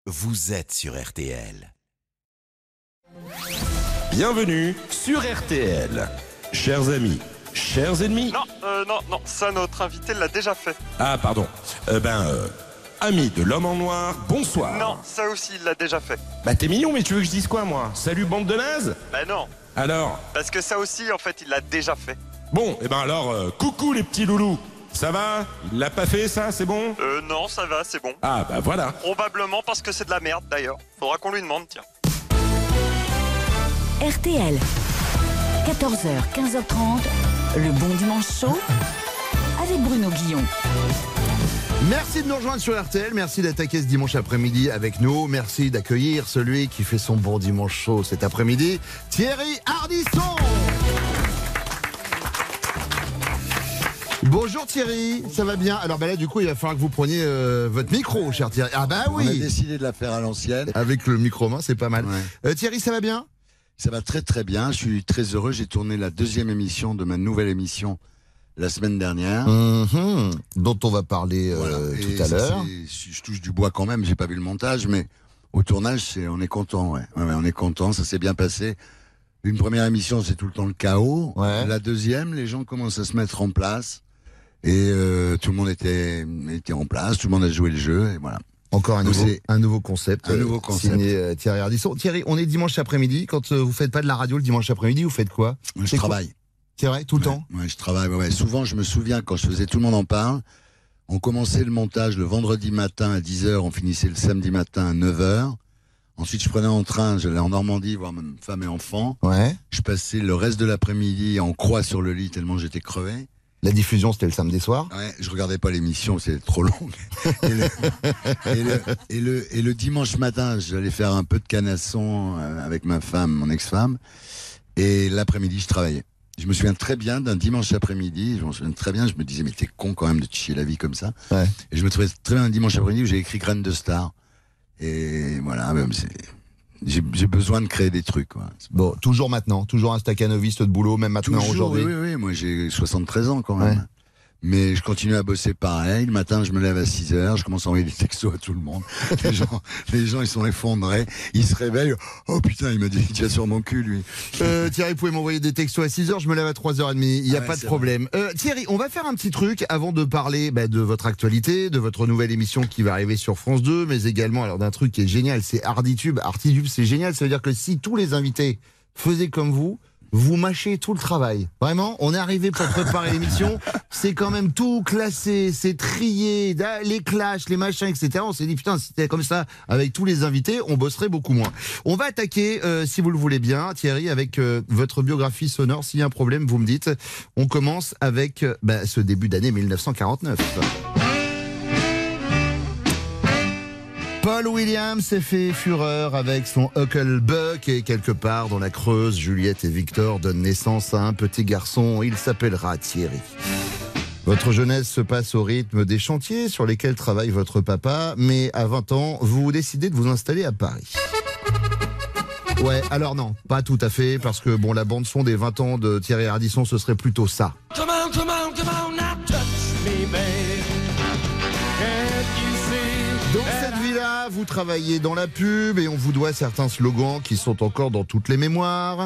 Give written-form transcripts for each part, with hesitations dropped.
vous êtes sur RTL. Bienvenue sur RTL. Chers amis, chers ennemis. Non, ça notre invité l'a déjà fait. Ah, pardon. Amis de l'homme en noir, bonsoir. Non, ça aussi il l'a déjà fait. Bah t'es mignon, mais tu veux que je dise quoi, moi? Salut, bande de nazes? Bah non, Alors? parce que ça aussi en fait il l'a déjà fait. Bon, coucou les petits loulous. Ça va? Il l'a pas fait, ça? C'est bon? Non, ça va, c'est bon. Ah, bah voilà. Probablement parce que c'est de la merde d'ailleurs. Faudra qu'on lui demande, tiens. RTL, 14h, 15h30, le Bon Dimanche Show avec Bruno Guillon. Merci de nous rejoindre sur RTL, merci d'attaquer ce dimanche après-midi avec nous, merci d'accueillir celui qui fait son Bon Dimanche Show cet après-midi, Thierry Ardisson. Bonjour Thierry, ça va bien? Alors là du coup il va falloir que vous preniez votre micro, cher Thierry. Ah bah oui. On a décidé de la faire à l'ancienne. Avec le micro main, c'est pas mal. Ouais. Thierry, ça va bien? Ça va très très bien, je suis très heureux. J'ai tourné la deuxième émission de ma nouvelle émission la semaine dernière. Dont on va parler Voilà. tout à l'heure. Je touche du bois quand même, j'ai pas vu le montage, mais au tournage on est content. Ouais, on est content, ça s'est bien passé. Une première émission c'est tout le temps le chaos. Ouais. La deuxième, les gens commencent à se mettre en place. Et tout le monde était en place, tout le monde a joué le jeu, et voilà. Encore un nouveau concept. Un nouveau concept. Signé Thierry Ardisson. Thierry, on est dimanche après-midi. Quand vous faites pas de la radio le dimanche après-midi, vous faites quoi? Je travaille. C'est vrai, tout le temps? Ouais, je travaille. Ouais. Souvent, je me souviens quand je faisais Tout le monde en parle, on commençait le montage le vendredi matin à 10h, on finissait le samedi matin à 9h. Ensuite, je prenais un train, j'allais en Normandie voir ma femme et enfants. Ouais. Je passais le reste de l'après-midi en croix sur le lit tellement j'étais crevé. La diffusion, c'était le samedi soir? Ouais, je regardais pas l'émission, c'était trop long. Et le dimanche matin, j'allais faire un peu de canasson avec ma femme, mon ex-femme. Et l'après-midi, je travaillais. Je me souviens très bien d'un dimanche après-midi, je me disais, mais t'es con quand même de te chier la vie comme ça. Ouais. Et je me trouvais très bien un dimanche après-midi où j'ai écrit Graines de Star. Et voilà, j'ai besoin de créer des trucs, quoi. Bon, toujours maintenant, toujours un staccanoviste de boulot, même maintenant, aujourd'hui. Oui, moi j'ai 73 ans quand même. Ouais. Mais je continue à bosser pareil. Le matin, je me lève à 6h, je commence à envoyer des textos à tout le monde. Les gens, ils sont effondrés. Ils se réveillent. Oh putain, il m'a dit, tu as sur mon cul, lui. Thierry, vous pouvez m'envoyer des textos à 6h, je me lève à 3h30. Il n'y a pas de problème. Thierry, on va faire un petit truc avant de parler de votre actualité, de votre nouvelle émission qui va arriver sur France 2, mais également alors d'un truc qui est génial, c'est Arditube. Arditube, c'est génial. Ça veut dire que si tous les invités faisaient comme vous mâchez tout le travail. Vraiment, on est arrivé pour préparer l'émission, c'est quand même tout classé, c'est trié, les clashs, les machins, etc. On s'est dit, putain, si c'était comme ça avec tous les invités, on bosserait beaucoup moins. On va attaquer, si vous le voulez bien, Thierry, avec votre biographie sonore. S'il y a un problème, vous me dites. On commence avec ce début d'année 1949. Paul Williams s'est fait fureur avec son Hucklebuck et quelque part dans la Creuse, Juliette et Victor donnent naissance à un petit garçon. Il s'appellera Thierry. Votre jeunesse se passe au rythme des chantiers sur lesquels travaille votre papa, mais à 20 ans, vous décidez de vous installer à Paris. Ouais, alors non, pas tout à fait, parce que bon, la bande-son des 20 ans de Thierry Ardisson, ce serait plutôt ça. Come on, come on, come on, now touch me, babe. Can't you see? Dans cette vie-là, vous travaillez dans la pub et on vous doit certains slogans qui sont encore dans toutes les mémoires.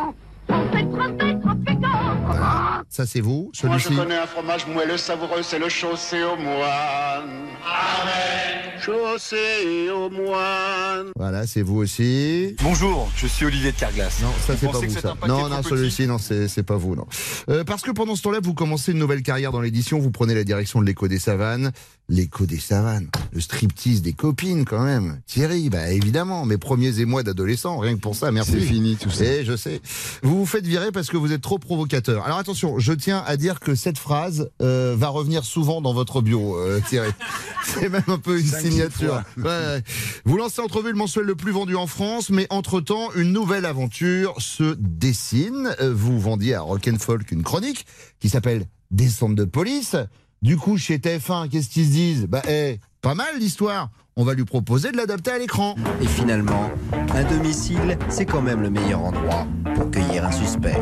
Ça c'est vous, Moi celui-ci. je connais un fromage moelleux savoureux, c'est le chaussé aux moines. Amen. Chaussé aux moines. Voilà, c'est vous aussi. Bonjour, je suis Olivier de Carglass. Non, ça Vous c'est pas pensez vous que c'est ça. un paquet Non, trop petit celui-ci, non, c'est pas vous, non. Parce que pendant ce temps-là, vous commencez une nouvelle carrière dans l'édition, vous prenez la direction de l'Écho des Savanes. L'Écho des Savanes, le striptease des copines quand même. Thierry, évidemment, mes premiers émois d'adolescent, rien que pour ça, merci. C'est fini tout ça. Et je sais. Vous vous faites virer parce que vous êtes trop provocateur. Alors attention, je tiens à dire que cette phrase va revenir souvent dans votre bio, Thierry. C'est même un peu une 5-6 signature. Ouais. Vous lancez Entrevue, le mensuel le plus vendu en France, mais entre-temps, une nouvelle aventure se dessine. Vous vendiez à Rock & Folk une chronique qui s'appelle Descente de police. Du coup, chez TF1, qu'est-ce qu'ils se disent? Pas mal l'histoire. On va lui proposer de l'adapter à l'écran. Et finalement, un domicile, c'est quand même le meilleur endroit pour cueillir un suspect.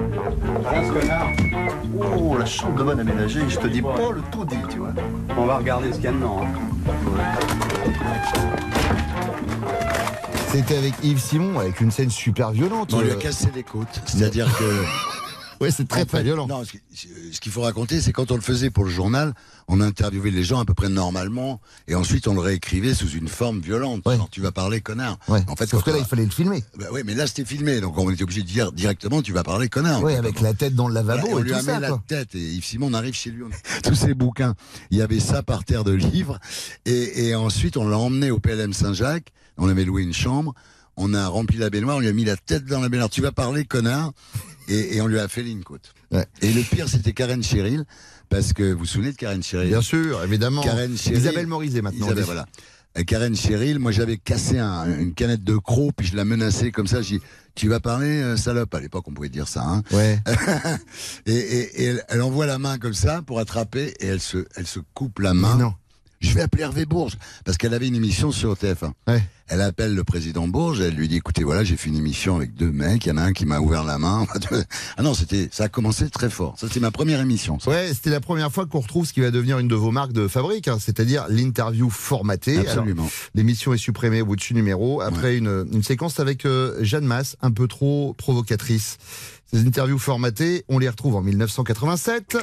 Oh, la chambre de bonne aménagée, je te dis pas le tout dit, tu vois. On va regarder ce qu'il y a dedans. C'était avec Yves Simon, avec une scène super violente. On lui a cassé les côtes. C'est-à-dire que... Ouais, c'est très violent. Non, ce qu'il faut raconter, c'est quand on le faisait pour le journal, on interviewait les gens à peu près normalement, et ensuite on le réécrivait sous une forme violente. Ouais. Genre, tu vas parler, connard. Ouais. En fait, Sauf que là, il fallait le filmer. Bah oui, mais là c'était filmé, donc on était obligé de dire directement, tu vas parler, connard. Oui, avec la tête dans le lavabo Voilà, on et lui tout a mis ça. la Quoi. tête, et Yves Simon, on arrive chez lui, tous ses bouquins, il y avait ça par terre de livres, et ensuite on l'a emmené au PLM Saint-Jacques, on avait loué une chambre, on a rempli la baignoire, on lui a mis la tête dans la baignoire, tu vas parler, connard, et on lui a fait une côte. Ouais. Et le pire, c'était Karen Cheryl, parce que vous vous souvenez de Karen Cheryl? Bien sûr, évidemment. Karen Cheryl, Isabelle Morizet maintenant. Isabelle, voilà. Karen Cheryl, moi j'avais cassé une canette de croc, puis je la menaçais comme ça, j'ai dit, tu vas parler, salope. À l'époque, on pouvait dire ça, hein. Ouais. et elle envoie la main comme ça pour attraper, et elle se coupe la main. Mais non. Je vais appeler Hervé Bourges, parce qu'elle avait une émission sur TF1. Ouais. Elle appelle le président Bourges, elle lui dit, écoutez, voilà, j'ai fait une émission avec 2 mecs, il y en a un qui m'a ouvert la main. Ah non, ça a commencé très fort. Ça, c'était ma première émission. Ça. Ouais, c'était la première fois qu'on retrouve ce qui va devenir une de vos marques de fabrique, hein, c'est-à-dire l'interview formatée. Absolument. Alors, l'émission est supprimée au bout de numéro, après une séquence avec Jeanne Masse, un peu trop provocatrice. Ces interviews formatées, on les retrouve en 1987,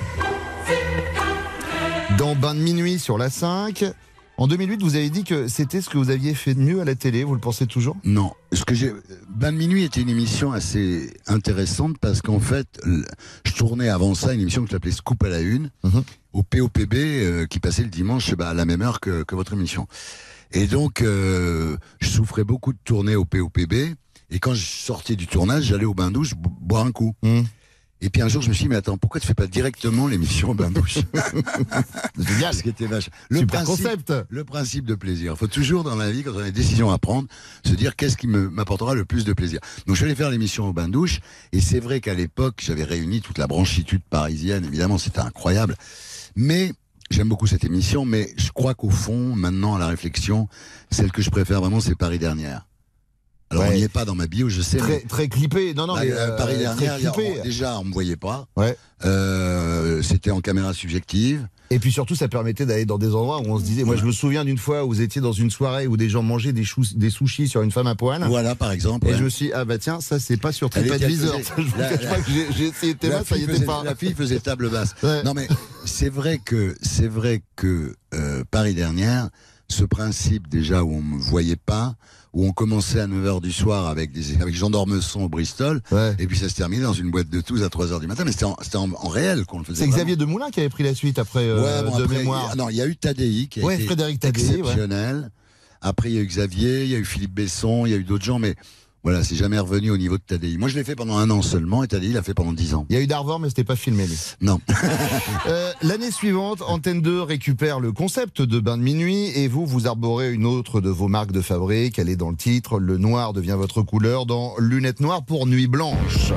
dans Bain de minuit sur la 5. En 2008, vous avez dit que c'était ce que vous aviez fait de mieux à la télé, vous le pensez toujours? Non. Bain de minuit était une émission assez intéressante parce qu'en fait, je tournais avant ça une émission que j'appelais Scoop à la une, au POPB, qui passait le dimanche à la même heure que votre émission. Et donc, je souffrais beaucoup de tourner au POPB, et quand je sortais du tournage, j'allais au bain-douche boire un coup. Et puis un jour, je me suis dit, mais attends, pourquoi tu fais pas directement l'émission au bain-douche? Génial. Ce qui était vache. Super concept. Le principe de plaisir. Il faut toujours, dans la vie, quand on a des décisions à prendre, se dire qu'est-ce qui m'apportera le plus de plaisir. Donc, je suis allé faire l'émission au bain-douche, et c'est vrai qu'à l'époque, j'avais réuni toute la branchitude parisienne. Évidemment, c'était incroyable. Mais, j'aime beaucoup cette émission, mais je crois qu'au fond, maintenant, à la réflexion, celle que je préfère vraiment, c'est Paris Dernière. Alors, on n'y est pas dans ma bio, je sais. Très clippé. Non, mais Paris Dernière, déjà, on me voyait pas. Ouais. C'était en caméra subjective. Et puis surtout, ça permettait d'aller dans des endroits où on se disait... Moi, je me souviens d'une fois où vous étiez dans une soirée où des gens mangeaient des sushis sur une femme à poil. Voilà, par exemple. Et je me suis dit, ah bah tiens, ça, c'est pas sur TripAdvisor. Je vous cache pas que j'ai essayé de théma, ça y était pas. La fille faisait table basse. Ouais. Non, mais c'est vrai que Paris Dernière, ce principe déjà où on me voyait pas, où on commençait à 9h du soir avec Jean d'Ormesson au Bristol, et puis ça se terminait dans une boîte de Toulouse à 3h du matin, mais c'était en réel qu'on le faisait. C'est Xavier Demoulin qui avait pris la suite après, de mémoire. Non, il y a eu Tadei qui a été Frédéric exceptionnel. Après, il y a eu Xavier, il y a eu Philippe Besson, il y a eu d'autres gens, mais voilà, c'est jamais revenu au niveau de Tadei. Moi, je l'ai fait pendant 1 an seulement, et Tadei l'a fait pendant 10 ans. Il y a eu Darvor, mais c'était pas filmé, lui. Non. L'année suivante, Antenne 2 récupère le concept de Bain de minuit, et vous arborez une autre de vos marques de fabrique. Elle est dans le titre. Le noir devient votre couleur dans Lunettes noires pour Nuit blanche.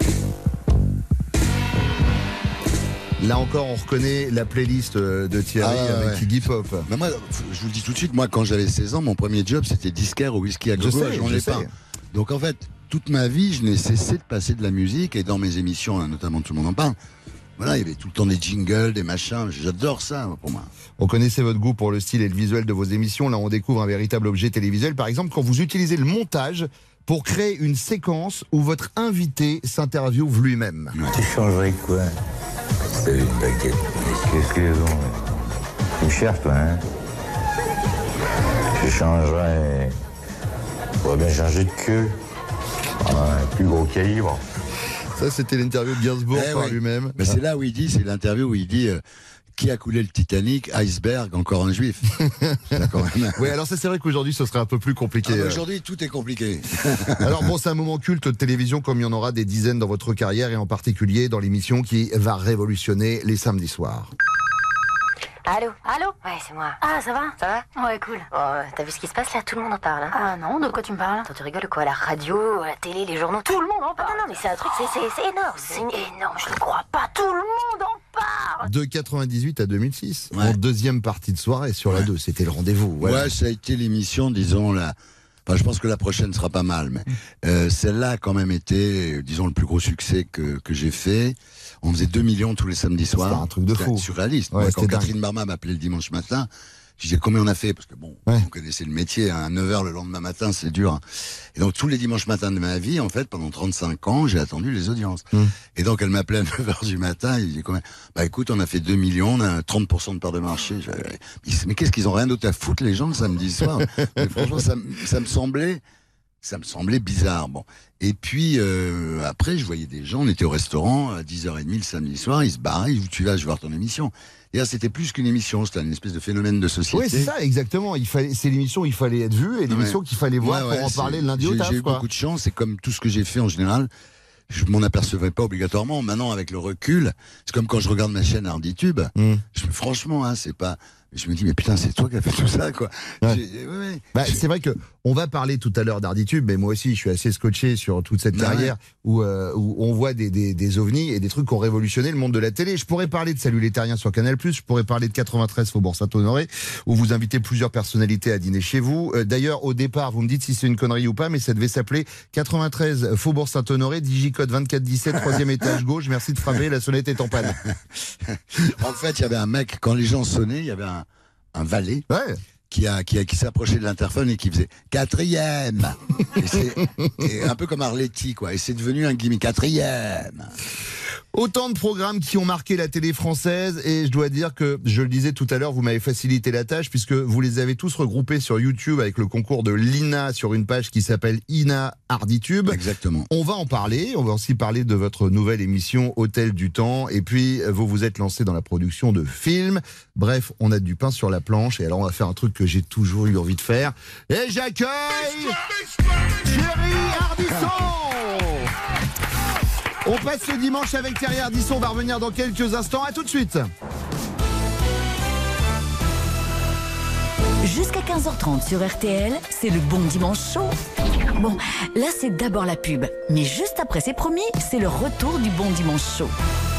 Là encore, on reconnaît la playlist de Thierry avec Iggy Pop. Mais moi, je vous le dis tout de suite, moi, quand j'avais 16 ans, mon premier job, c'était disquaire au whisky à gogo à Jean-Lépin. Donc en fait, toute ma vie, je n'ai cessé de passer de la musique, et dans mes émissions, notamment Tout le monde en parle, voilà, il y avait tout le temps des jingles, des machins, j'adore ça pour moi. On connaissait votre goût pour le style et le visuel de vos émissions, là on découvre un véritable objet télévisuel, par exemple quand vous utilisez le montage pour créer une séquence où votre invité s'interviewe lui-même. Tu changerais quoi? C'est une baguette. Qu'est-ce qu'ils ont? Tu me cherches toi, hein? Je changerais... On va bien changer de queue. Un plus gros calibre. Ça, c'était l'interview de Gainsbourg par lui-même. Mais c'est là où il dit, c'est l'interview où il dit qui a coulé le Titanic? Iceberg, encore un juif. Oui, alors ça, c'est vrai qu'aujourd'hui, ce serait un peu plus compliqué. Aujourd'hui, tout est compliqué. Alors bon, c'est un moment culte de télévision, comme il y en aura des dizaines dans votre carrière, et en particulier dans l'émission qui va révolutionner les samedis soirs. Allô? Allô? Ouais, c'est moi. Ah, ça va? Ça va? Ouais, cool. Oh, t'as vu ce qui se passe là? Tout le monde en parle. Hein. Ah non, de quoi tu me parles? Attends, tu rigoles quoi? À la radio, à la télé, les journaux? Tout le monde en parle. Ah, non, mais c'est un truc, c'est énorme. C'est énorme, je ne crois pas. Tout le monde en parle. De 98 à 2006, en deuxième partie de soirée sur la 2, c'était le rendez-vous. Ouais, ça a été l'émission, disons, là. Enfin, je pense que la prochaine sera pas mal, mais celle-là a quand même été, disons, le plus gros succès que j'ai fait. On faisait 2 millions tous les samedis soirs. C'était un truc de fou. Surréaliste. Ouais, quand Catherine Barma m'appelait le dimanche matin, Je disais combien on a fait, parce que bon, vous connaissez le métier, hein, à 9h le lendemain matin, c'est dur. Hein. Et donc tous les dimanches matins de ma vie, en fait, pendant 35 ans, j'ai attendu les audiences. Et donc elle m'appelait à 9h du matin, et il dit combien ? Bah écoute, on a fait 2 millions, on a 30% de part de marché. Mais qu'est-ce qu'ils ont rien d'autre à foutre les gens le samedi soir ? Mais franchement, ça me semblait bizarre. Bon. Et puis après, je voyais des gens, on était au restaurant à 10h30 le samedi soir, ils se barraient, où tu vas, je vais voir ton émission. Et là, c'était plus qu'une émission, c'était une espèce de phénomène de société. Oui, c'est ça, exactement. C'est l'émission où il fallait être vu et l'émission qu'il fallait voir pour en parler le lundi au taf. J'ai eu beaucoup de chance, c'est comme tout ce que j'ai fait en général. Je m'en apercevais pas obligatoirement. Maintenant, avec le recul, c'est comme quand je regarde ma chaîne Harditube. Franchement, hein, c'est pas. Je me dis, mais putain, c'est toi qui as fait tout ça, quoi. C'est vrai que on va parler tout à l'heure d'Harditube, mais moi aussi, je suis assez scotché sur toute cette carrière où on voit des ovnis et des trucs qui ont révolutionné le monde de la télé. Je pourrais parler de Salut les Terriens sur Canal+, je pourrais parler de 93 Faubourg Saint-Honoré, où vous invitez plusieurs personnalités à dîner chez vous. D'ailleurs, au départ, vous me dites si c'est une connerie ou pas, mais ça devait s'appeler 93 Faubourg Saint-Honoré, digicode 2417, 3e étage gauche, merci de frapper, la sonnette est en panne. En fait, il y avait un mec, quand les gens sonnaient, il y avait un valet qui s'approchait de l'interphone et qui faisait 4e. Et un peu comme Arletty, quoi. Et c'est devenu un gimmick 4e. Autant de programmes qui ont marqué la télé française et je dois dire que, je le disais tout à l'heure, vous m'avez facilité la tâche puisque vous les avez tous regroupés sur YouTube avec le concours de l'INA sur une page qui s'appelle INA Harditube. Exactement. On va en parler, on va aussi parler de votre nouvelle émission Hôtel du Temps et puis vous vous êtes lancé dans la production de films. Bref, on a du pain sur la planche et alors on va faire un truc que j'ai toujours eu envie de faire. Et j'accueille Thierry Ardisson. On passe ce dimanche avec Thierry Ardisson, on va revenir dans quelques instants, à tout de suite. Jusqu'à 15h30 sur RTL, c'est le Bon Dimanche Show. Bon, là c'est d'abord la pub, mais juste après, c'est promis, c'est le retour du Bon Dimanche Show.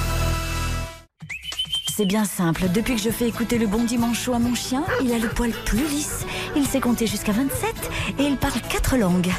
C'est bien simple, depuis que je fais écouter le Bon Dimanche Show à mon chien, il a le poil plus lisse, il sait compter jusqu'à 27 et il parle 4 langues.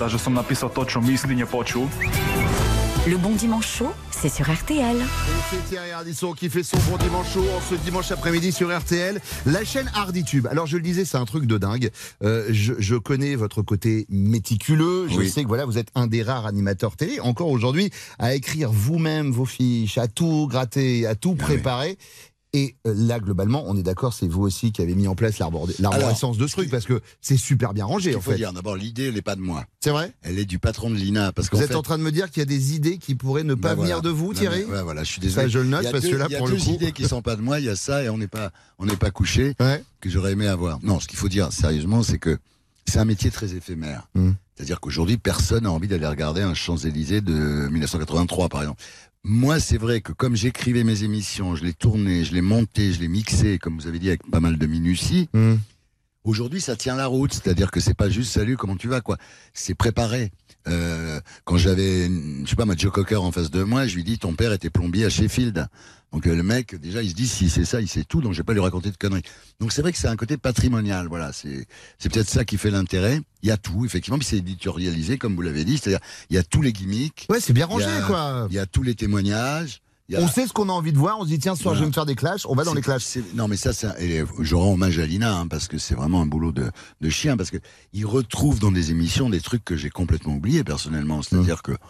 Le Bon Dimanche Show, c'est sur RTL. Et c'est Thierry Ardisson qui fait son Bon Dimanche Show en ce dimanche après-midi sur RTL, la chaîne Harditube. Alors je le disais, c'est un truc de dingue. Je connais votre côté méticuleux. Je sais que voilà, vous êtes un des rares animateurs télé, encore aujourd'hui, à écrire vous-même vos fiches, à tout gratter, à tout préparer. Et là, globalement, on est d'accord, c'est vous aussi qui avez mis en place l'arborescence de ce truc, parce que c'est super bien rangé, en fait. Il faut dire, d'abord, l'idée, elle n'est pas de moi. C'est vrai ? Elle est du patron de l'INA. Vous êtes en train de me dire qu'il y a des idées qui pourraient ne pas venir de vous, Thierry ? Voilà, je suis désolé. Ça, je le note, parce que là, pour le coup... Il y a deux idées qui ne sont pas de moi, il y a ça, et on n'est pas couché, que j'aurais aimé avoir. Non, ce qu'il faut dire, sérieusement, c'est que c'est un métier très éphémère. C'est-à-dire qu'aujourd'hui, personne n'a envie d'aller regarder un Champs-Élysées de 1983, par exemple. Moi, c'est vrai que comme j'écrivais mes émissions, je les tournais, je les montais, je les mixais, comme vous avez dit, avec pas mal de minutie, aujourd'hui, ça tient la route. C'est-à-dire que c'est pas juste « Salut, comment tu vas ?» quoi. C'est préparé. Quand j'avais, je sais pas, Joe Cocker en face de moi, je lui dis « Ton père était plombier à Sheffield ». Donc le mec, déjà, il se dit si c'est ça, il sait tout, donc je vais pas lui raconter de conneries. Donc c'est vrai que c'est un côté patrimonial, voilà. C'est peut-être ça qui fait l'intérêt. Il y a tout, effectivement, puis c'est éditorialisé, comme vous l'avez dit, c'est-à-dire il y a tous les gimmicks. Ouais, c'est bien rangé, quoi. Il y a tous les témoignages. On sait ce qu'on a envie de voir, on se dit tiens, ce soir je vais me faire des clashs, on va dans les clashs. Non mais ça, je rends hommage à Lina, hein, parce que c'est vraiment un boulot de chien, parce que il retrouve dans des émissions des trucs que j'ai complètement oubliés personnellement, c'est-à-dire que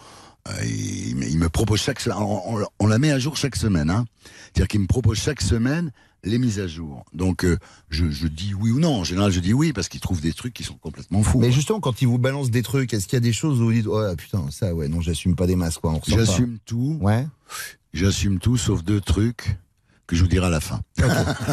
il me propose chaque semaine, on la met à jour chaque semaine, hein. C'est-à-dire qu'il me propose chaque semaine les mises à jour. Donc je dis oui ou non. En général, je dis oui parce qu'il trouve des trucs qui sont complètement fous. Mais justement, quand il vous balance des trucs, est-ce qu'il y a des choses où vous dites oh putain ça ouais non j'assume pas des masses quoi. J'assume tout. Ouais. J'assume tout sauf 2 trucs que je vous dirai à la fin. Okay.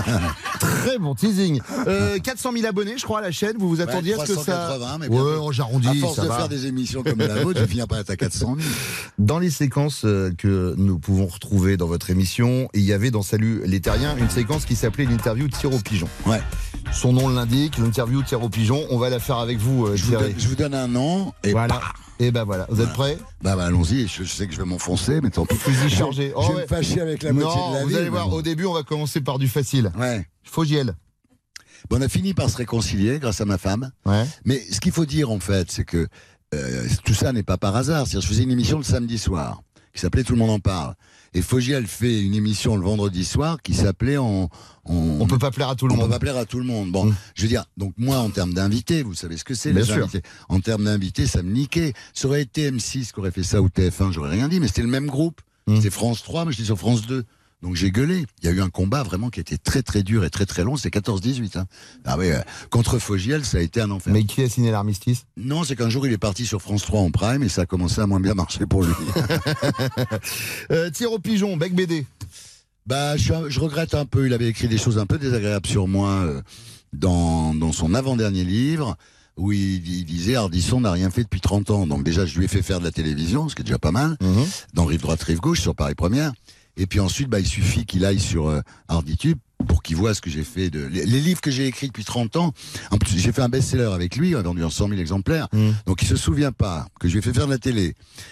Très bon teasing. 400 000 abonnés, je crois, à la chaîne. Vous vous attendiez à ce que ça... 380, mais j'arrondis. À force de faire des émissions comme la vôtre, je vais finir par être à 400 000. Dans les séquences que nous pouvons retrouver dans votre émission, il y avait dans Salut les Terriens une séquence qui s'appelait l'interview tir au pigeon. Ouais. Son nom l'indique, l'interview tir au pigeon. On va la faire avec vous, Thierry. Je vous donne un nom et voilà. Et ben voilà, vous êtes prêts ? Bah allons-y, je sais que je vais m'enfoncer, mais tant pis. Fusil chargé. Je vais me fâcher avec la moitié de la vie. Vous allez voir, au début, on va commencer par du facile. Ouais. Fogiel. Bon, on a fini par se réconcilier grâce à ma femme. Ouais. Mais ce qu'il faut dire, en fait, c'est que tout ça n'est pas par hasard. C'est-à-dire, je faisais une émission le samedi soir qui qui s'appelait Tout le monde en parle. Et Fogiel fait une émission le vendredi soir qui s'appelait On peut pas plaire à tout le monde. On peut pas plaire à tout le monde. Bon, je veux dire, donc moi, en termes d'invités, vous savez ce que c'est, les invités. En termes d'invités, ça me niquait. Ça aurait été M6 qui aurait fait ça ou TF1, j'aurais rien dit, mais c'était le même groupe. C'était France 3, mais j'étais sur France 2. Donc j'ai gueulé. Il y a eu un combat vraiment qui était très très dur et très très long. C'est 14-18. Hein. Ah oui, contre Fogiel, ça a été un enfer. Mais qui a signé l'armistice? Non, c'est qu'un jour il est parti sur France 3 en prime et ça a commencé à moins bien marcher pour lui. Tir au pigeon, Bec BD. Bah, je regrette un peu. Il avait écrit des choses un peu désagréables sur moi dans son avant-dernier livre, où il disait Ardisson n'a rien fait depuis 30 ans. Donc déjà, je lui ai fait faire de la télévision, ce qui est déjà pas mal, dans Rive droite, Rive gauche, sur Paris Première. Et puis ensuite, bah, il suffit qu'il aille sur Arditube pour qu'il voit ce que j'ai fait. Les livres que j'ai écrits depuis 30 ans, en plus, j'ai fait un best-seller avec lui, on a vendu en 100 000 exemplaires. Donc il se souvient pas que je lui ai fait faire de la télé.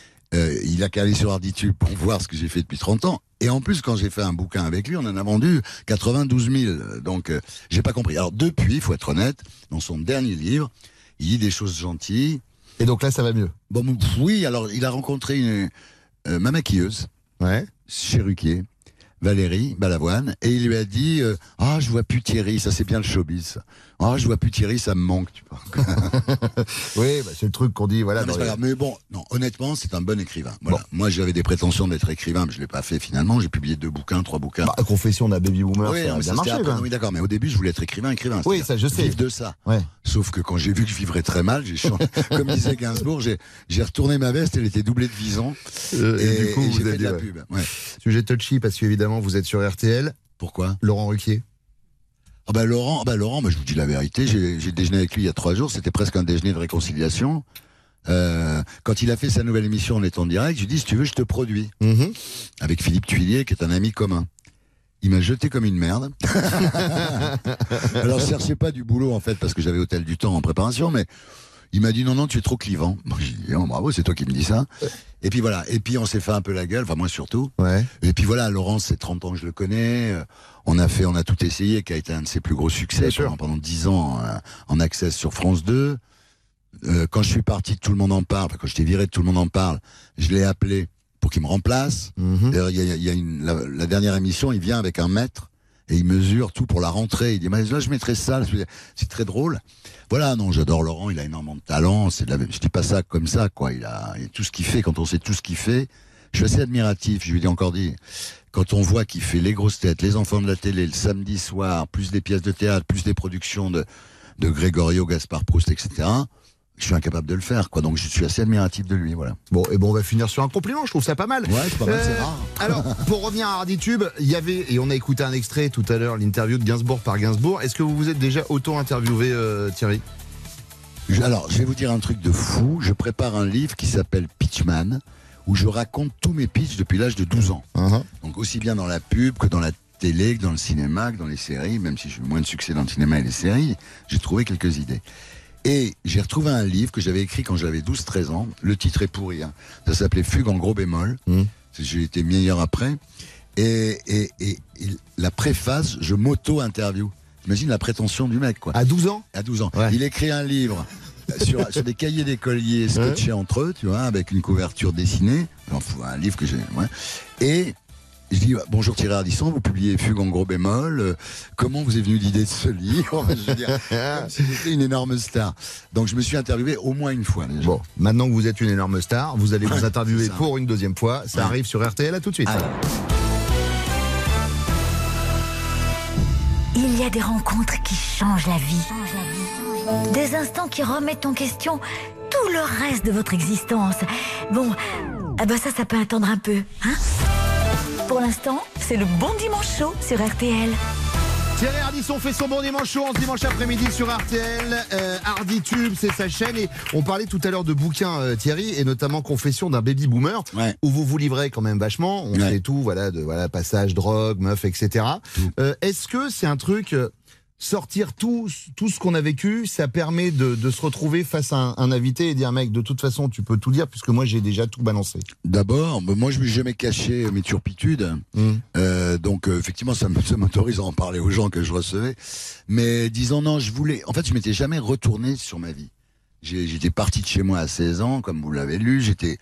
Il a qu'à aller sur Arditube pour voir ce que j'ai fait depuis 30 ans. Et en plus, quand j'ai fait un bouquin avec lui, on en a vendu 92 000. Donc, j'ai pas compris. Alors, depuis, il faut être honnête, dans son dernier livre, il dit des choses gentilles. Et donc là, ça va mieux? Bon, oui, alors, il a rencontré ma maquilleuse, chez Ruquier, Valérie Balavoine, et il lui a dit je vois plus Thierry, ça c'est bien le showbiz. Je vois plus Thierry, ça me manque, tu vois. Oui, bah, c'est le truc qu'on dit, voilà. Non, mais bon, non, honnêtement, c'est un bon écrivain. Voilà. Bon. Moi, j'avais des prétentions d'être écrivain, mais je l'ai pas fait finalement. J'ai publié 2 bouquins, 3 bouquins. Bah, Confession d'un baby boomer, oui, ça a bien marché. Oui, d'accord, mais au début, je voulais être écrivain. Oui, ça, je sais. Vivre de ça. Ouais. Sauf que quand j'ai vu que je vivrais très mal, j'ai changé. Comme disait Gainsbourg, j'ai retourné ma veste, elle était doublée de visons. Et du coup, j'ai fait de la pub. Ouais. Sujet touchy, parce qu'évidemment, vous êtes sur RTL. Pourquoi? Laurent Ruquier. Laurent, je vous dis la vérité, j'ai déjeuné avec lui il y a 3 jours, c'était presque un déjeuner de réconciliation. Quand il a fait sa nouvelle émission en étant en direct, je lui ai dit, si tu veux, je te produis. Avec Philippe Tuillier, qui est un ami commun. Il m'a jeté comme une merde. Alors, je cherchais pas du boulot, en fait, parce que j'avais Hôtel du Temps en préparation, mais il m'a dit, non, tu es trop clivant. Bon, j'ai dit, bravo, c'est toi qui me dis ça. Et puis voilà, et puis on s'est fait un peu la gueule, enfin moi surtout. Et puis voilà, Laurent, c'est 30 ans que je le connais. On a tout essayé, qui a été un de ses plus gros succès pendant 10 ans en accès sur France 2. Quand je suis parti de Tout le monde en parle, quand je t'ai viré de Tout le monde en parle, je l'ai appelé pour qu'il me remplace. D'ailleurs, il y a la dernière émission, il vient avec un mètre et il mesure tout pour la rentrée. Il dit, là, je mettrai ça. C'est très drôle. Voilà, non, j'adore Laurent, il a énormément de talent. Je dis pas ça comme ça, quoi. Il a tout ce qu'il fait. Quand on sait tout ce qu'il fait, je suis assez admiratif. Je lui ai encore dit, quand on voit qu'il fait les grosses têtes, les enfants de la télé, le samedi soir, plus des pièces de théâtre, plus des productions de Grégorio, Gaspard Proust, etc., je suis incapable de le faire, quoi. Donc je suis assez admiratif de lui, voilà. Bon, on va finir sur un compliment, je trouve ça pas mal. Ouais, c'est pas mal, c'est rare. Alors, pour revenir à Arditube, il y avait, et on a écouté un extrait tout à l'heure, l'interview de Gainsbourg par Gainsbourg. Est-ce que vous vous êtes déjà auto-interviewé, Thierry? Alors, je vais vous dire un truc de fou. Je prépare un livre qui s'appelle Pitchman, où je raconte tous mes pitchs depuis l'âge de 12 ans. Donc aussi bien dans la pub que dans la télé, que dans le cinéma, que dans les séries, même si j'ai eu moins de succès dans le cinéma et les séries, j'ai trouvé quelques idées. Et j'ai retrouvé un livre que j'avais écrit quand j'avais 12-13 ans. Le titre est pourri. Hein. Ça s'appelait Fugue en gros bémol. J'ai été meilleur après. Et la préface, je m'auto-interview. Imagine la prétention du mec, quoi. À 12 ans? À 12 ans. Ouais. Il écrit un livre sur des cahiers d'écoliers sketchés entre eux, tu vois, avec une couverture dessinée. Enfin, un livre que j'ai... Ouais. Et... je dis, bonjour Thierry Ardisson, vous publiez Fugue en gros bémol. Comment vous est venue l'idée de ce livre? Je veux dire, comme si j'étais une énorme star. Donc je me suis interviewé au moins une fois déjà. Bon, maintenant que vous êtes une énorme star, vous allez vous interviewer pour une deuxième fois. Ça arrive sur RTL, à tout de suite. Il y a des rencontres qui changent la vie. Des instants qui remettent en question tout le reste de votre existence. Bon, ça peut attendre un peu, hein? Pour l'instant, c'est le Bon Dimanche Show sur RTL. Thierry Ardisson fait son Bon Dimanche Show en ce dimanche après-midi sur RTL. Arditube, c'est sa chaîne. Et on parlait tout à l'heure de bouquins, Thierry, et notamment Confession d'un baby boomer, où vous vous livrez quand même vachement. On sait tout, passage, drogue, meuf, etc. Est-ce que c'est un truc... sortir tout ce qu'on a vécu, ça permet de se retrouver face à un invité et dire, mec, de toute façon, tu peux tout dire, puisque moi, j'ai déjà tout balancé. D'abord, moi, je ne me suis jamais caché mes turpitudes. Donc, effectivement, ça m'autorise à en parler aux gens que je recevais. Mais disons, non, en fait, je m'étais jamais retourné sur ma vie. J'étais parti de chez moi à 16 ans, comme vous l'avez lu. J'étais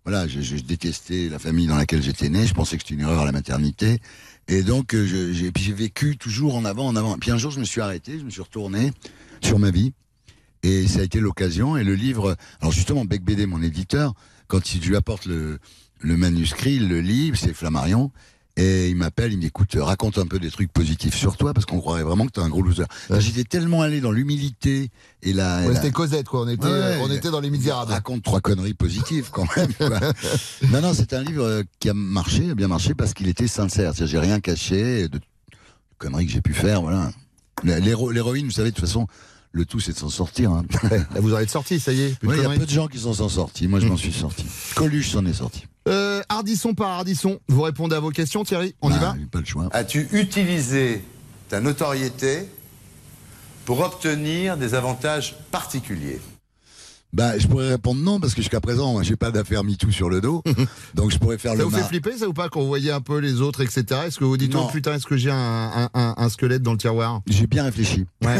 Voilà, je détestais la famille dans laquelle j'étais né. Je pensais que c'était une erreur à la maternité. Et donc, j'ai vécu toujours en avant. Puis un jour, je me suis arrêté, je me suis retourné sur ma vie. Et ça a été l'occasion. Et le livre... Alors justement, Bec BD, mon éditeur, quand je lui apporte le manuscrit, il le lit, c'est Flammarion. Et il m'appelle, il me dit, écoute, raconte un peu des trucs positifs sur toi, parce qu'on croirait vraiment que t'es un gros loser. Ouais. J'étais tellement allé dans l'humilité et c'était Cosette, quoi. On était dans Les Misérables. Raconte 3 conneries positives, quand même, quoi. Non, c'est un livre qui a bien marché, parce qu'il était sincère. C'est-à-dire, j'ai rien caché de conneries que j'ai pu faire, voilà. L'héroïne, vous savez, de toute façon, le tout, c'est de s'en sortir. Hein. Là, vous en êtes sorti, ça y est. Il y a peu de gens qui s'en sont sortis. Moi, je m'en suis sorti. Coluche s'en est sorti. Ardisson par Ardisson, vous répondez à vos questions, Thierry? On y va? J'ai pas le choix. As-tu utilisé ta notoriété pour obtenir des avantages particuliers? Je pourrais répondre non, parce que jusqu'à présent, j'ai pas d'affaire MeToo sur le dos. Donc je pourrais faire ça vous fait flipper, ça, ou pas, quand vous voyez un peu les autres, etc. Est-ce que vous dites, oh putain, est-ce que j'ai un squelette dans le tiroir? J'ai bien réfléchi. Ouais.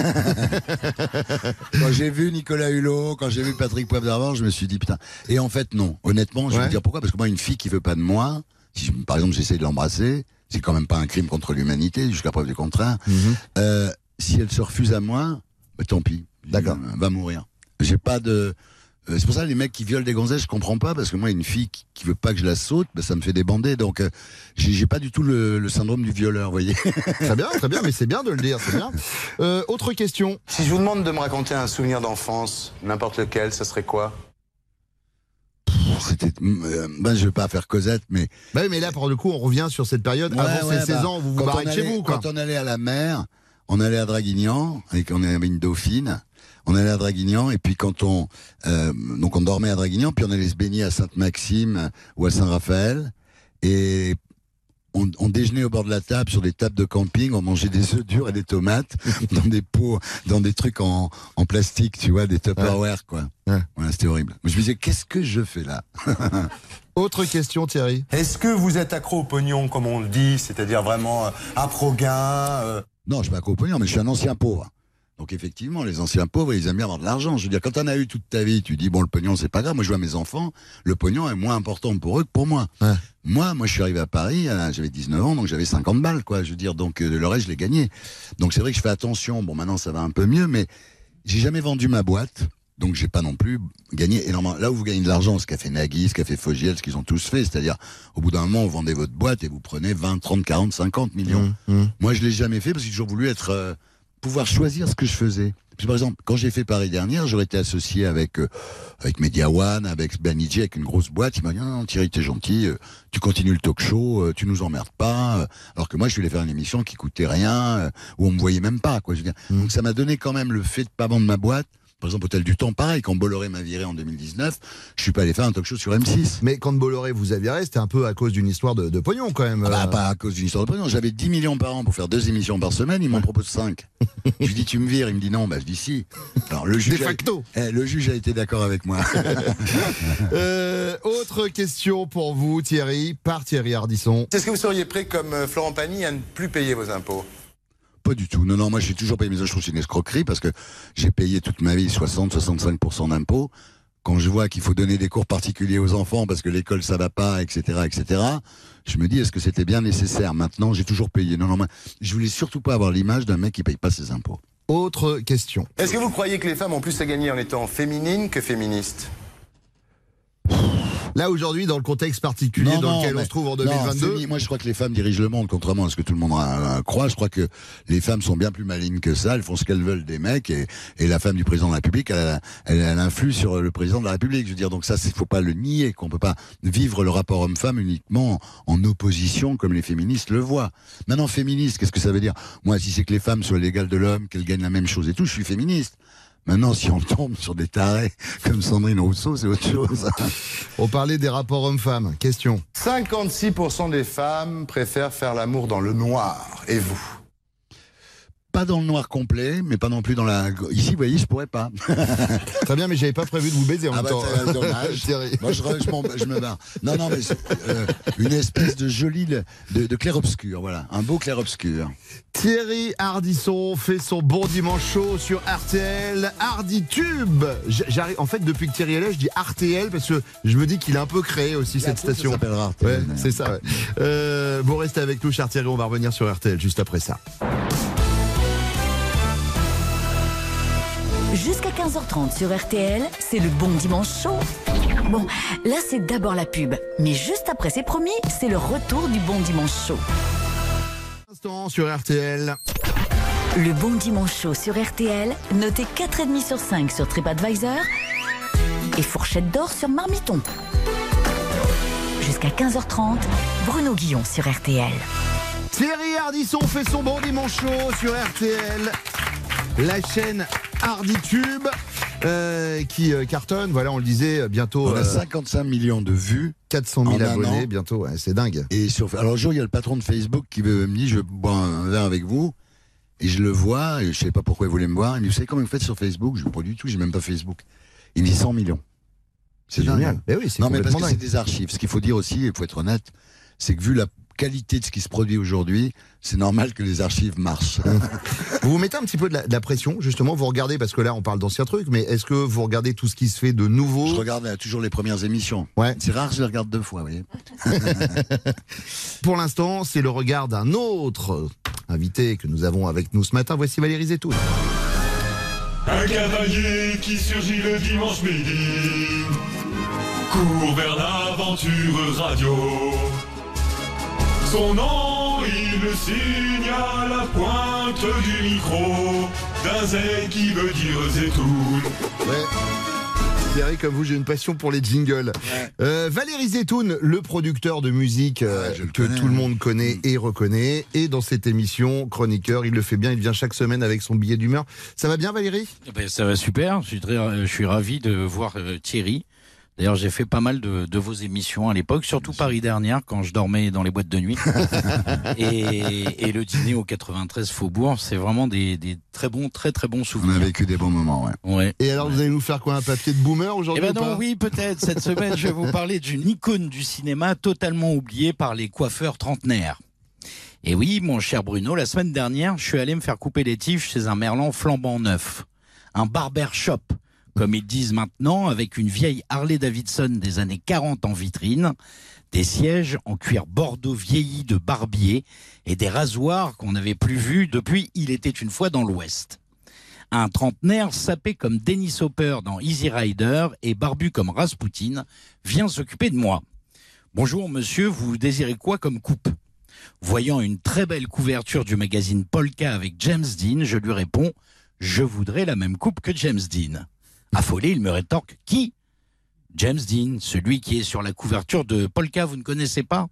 Quand j'ai vu Nicolas Hulot, quand j'ai vu Patrick Poivre d'Arvor, je me suis dit, putain. Et en fait, non. Honnêtement, je vais vous dire pourquoi. Parce que moi, une fille qui veut pas de moi, si par exemple j'essaie de l'embrasser, c'est quand même pas un crime contre l'humanité, jusqu'à preuve du contraire. Si elle se refuse à moi, tant pis. D'accord. Va mourir. J'ai pas de... c'est pour ça les mecs qui violent des gonzesses, je comprends pas, parce que moi, une fille qui veut pas que je la saute, ça me fait débander. Donc, j'ai pas du tout le syndrome du violeur, vous voyez. Très bien, mais c'est bien de le dire, c'est bien. Autre question. Si je vous demande de me raconter un souvenir d'enfance, n'importe lequel, ça serait quoi? C'était... je vais pas faire Cosette, mais... oui, mais là, pour le coup, on revient sur cette période avant ces 16 ans, vous vous barrez de chez vous, quoi. Quand on allait à la mer, on allait à Draguignan, et on avait une dauphine. On allait à Draguignan, et puis quand donc on dormait à Draguignan, puis on allait se baigner à Sainte-Maxime ou à Saint-Raphaël, et on déjeunait au bord de la table, sur des tables de camping, on mangeait des œufs durs et des tomates dans des pots, dans des trucs en plastique, tu vois, des Tupperware, quoi. Ouais. Voilà, c'était horrible. Je me disais, qu'est-ce que je fais là? Autre question, Thierry. Est-ce que vous êtes accro au pognon, comme on le dit, c'est-à-dire vraiment un pro-gain Non, je suis pas accro au pognon, mais je suis un ancien pauvre. Donc effectivement, les anciens pauvres, ils aiment bien avoir de l'argent. Je veux dire, quand t'en as eu toute ta vie, tu dis, bon, le pognon, c'est pas grave. Moi, je vois mes enfants, le pognon est moins important pour eux que pour moi. Ouais. Moi, je suis arrivé à Paris, j'avais 19 ans, donc j'avais 50 balles, quoi. Je veux dire, donc le reste, je l'ai gagné. Donc c'est vrai que je fais attention. Bon, maintenant, ça va un peu mieux, mais j'ai jamais vendu ma boîte. Donc j'ai pas non plus gagné énormément. Là où vous gagnez de l'argent, ce qu'a fait Nagui, ce qu'a fait Fogiel, ce qu'ils ont tous fait, c'est-à-dire, au bout d'un moment, vous vendez votre boîte et vous prenez 20, 30, 40, 50 millions. Moi, je l'ai jamais fait parce que j'ai toujours voulu pouvoir choisir ce que je faisais. Puis, par exemple, quand j'ai fait Paris Dernière, j'aurais été associé avec Media One, avec Banijé, avec une grosse boîte. Il m'a dit, non, Thierry, t'es gentil, tu continues le talk show, tu nous emmerdes pas. Alors que moi, je voulais faire une émission qui coûtait rien, où on me voyait même pas, quoi. Je veux dire. Donc ça m'a donné quand même le fait de pas vendre ma boîte. Par exemple, Hôtel du Temps, pareil, quand Bolloré m'a viré en 2019, je suis pas allé faire un talk show sur M6. Mais quand Bolloré vous a viré, c'était un peu à cause d'une histoire de pognon, quand même. Pas à cause d'une histoire de pognon. J'avais 10 millions par an pour faire 2 émissions par semaine, il m'en propose 5. Je lui dis, tu me vires? Il me dit non, je dis si. Alors, le juge de facto. Le juge a été d'accord avec moi. Autre question pour vous, Thierry, par Thierry Ardisson. Est-ce que vous seriez prêt, comme Florent Pagny, à ne plus payer vos impôts? Pas du tout. Non, moi j'ai toujours payé mes impôts. Je trouve que c'est une escroquerie parce que j'ai payé toute ma vie 60-65% d'impôts. Quand je vois qu'il faut donner des cours particuliers aux enfants parce que l'école ça va pas, etc., je me dis est-ce que c'était bien nécessaire? Maintenant, j'ai toujours payé. Non, je voulais surtout pas avoir l'image d'un mec qui paye pas ses impôts. Autre question. Est-ce que vous croyez que les femmes ont plus à gagner en étant féminines que féministes? Là, aujourd'hui, dans le contexte particulier dans lequel on se trouve en 2022... moi, je crois que les femmes dirigent le monde, contrairement à ce que tout le monde croit. Je crois que les femmes sont bien plus malignes que ça. Elles font ce qu'elles veulent des mecs. Et la femme du président de la République, elle influe sur le président de la République. Je veux dire, donc ça, faut pas le nier, qu'on peut pas vivre le rapport homme-femme uniquement en opposition, comme les féministes le voient. Maintenant, féministe, qu'est-ce que ça veut dire? Moi, si c'est que les femmes soient l'égale de l'homme, qu'elles gagnent la même chose et tout, je suis féministe. Maintenant, si on tombe sur des tarés comme Sandrine Rousseau, c'est autre chose. On parlait des rapports hommes-femmes. Question. 56% des femmes préfèrent faire l'amour dans le noir. Et vous? pas dans le noir complet, mais pas non plus dans la... Ici, vous voyez, je pourrais pas. Très bien, mais j'avais pas prévu de vous baiser en même temps. Dommage. Thierry. Moi, je me barre. Non, mais c'est, une espèce de joli... de clair-obscur, voilà. Un beau clair-obscur. Thierry Ardisson fait son bon dimanche chaud sur RTL. Arditube. J'arrive, en fait, depuis que Thierry est là, je dis RTL parce que je me dis qu'il a un peu créé aussi cette station. Ça s'appellera RTL. Ouais, c'est ça. Ouais. Bon, restez avec nous, cher Thierry. On va revenir sur RTL juste après ça. Jusqu'à 15h30 sur RTL, c'est le bon dimanche chaud. Bon, là c'est d'abord la pub, mais juste après, c'est promis, c'est le retour du bon dimanche chaud. Instant sur RTL. Le bon dimanche chaud sur RTL, noté 4,5 sur 5 sur TripAdvisor et fourchette d'or sur Marmiton. Jusqu'à 15h30, Bruno Guillon sur RTL. Thierry Ardisson fait son bon dimanche chaud sur RTL. La chaîne Arditube qui cartonne, voilà, on le disait, bientôt... On a 55 millions de vues. 400 000 abonnés bientôt, ouais, c'est dingue. Et alors un jour, il y a le patron de Facebook qui me dit, je bois un verre avec vous, et je le vois, et je sais pas pourquoi il voulait me voir, il me dit, vous savez comment vous faites sur Facebook? Je ne sais pas du tout, j'ai même pas Facebook. Il me dit 100 millions. C'est génial. Mais oui, non, mais parce que c'est des archives. Ce qu'il faut dire aussi, il faut être honnête, c'est que vu la qualité de ce qui se produit aujourd'hui, c'est normal que les archives marchent. Vous vous mettez un petit peu de la pression, justement, vous regardez, parce que là on parle d'anciens trucs, mais est-ce que vous regardez tout ce qui se fait de nouveau? Je regarde toujours les premières émissions. Ouais. C'est rare que je les regarde 2 fois, vous voyez. Pour l'instant, c'est le regard d'un autre invité que nous avons avec nous ce matin. Voici Valérie Zetoun. Un cavalier qui surgit le dimanche midi court vers l'aventure radio. Son nom, il le signe à la pointe du micro d'un Z qui veut dire Zetoun. Ouais. Thierry, comme vous, j'ai une passion pour les jingles. Ouais. Valérie Zetoun, le producteur de musique que tout le monde connaît et reconnaît, et dans cette émission, chroniqueur, il le fait bien, il vient chaque semaine avec son billet d'humeur. Ça va bien, Valérie? Ça va super, je suis ravi de voir Thierry. D'ailleurs, j'ai fait pas mal de vos émissions à l'époque, surtout Paris Dernière, quand je dormais dans les boîtes de nuit. et le dîner au 93 Faubourg, c'est vraiment des très très bons souvenirs. On a vécu des bons moments, ouais. Et alors, vous allez nous faire quoi, un papier de boomer aujourd'hui? Eh ben non, oui, peut-être. Cette semaine, je vais vous parler d'une icône du cinéma totalement oubliée par les coiffeurs trentenaires. Et oui, mon cher Bruno, la semaine dernière, je suis allé me faire couper les tifs chez un merlan flambant neuf. Un barbershop, comme ils disent maintenant, avec une vieille Harley Davidson des années 40 en vitrine, des sièges en cuir bordeaux vieilli de barbier et des rasoirs qu'on n'avait plus vus depuis Il était une fois dans l'Ouest. Un trentenaire sapé comme Dennis Hopper dans Easy Rider et barbu comme Rasputin vient s'occuper de moi. Bonjour monsieur, vous désirez quoi comme coupe? Voyant une très belle couverture du magazine Polka avec James Dean, je lui réponds « Je voudrais la même coupe que James Dean ». Affolé, il me rétorque « Qui ?» James Dean, celui qui est sur la couverture de Polka, vous ne connaissez pas?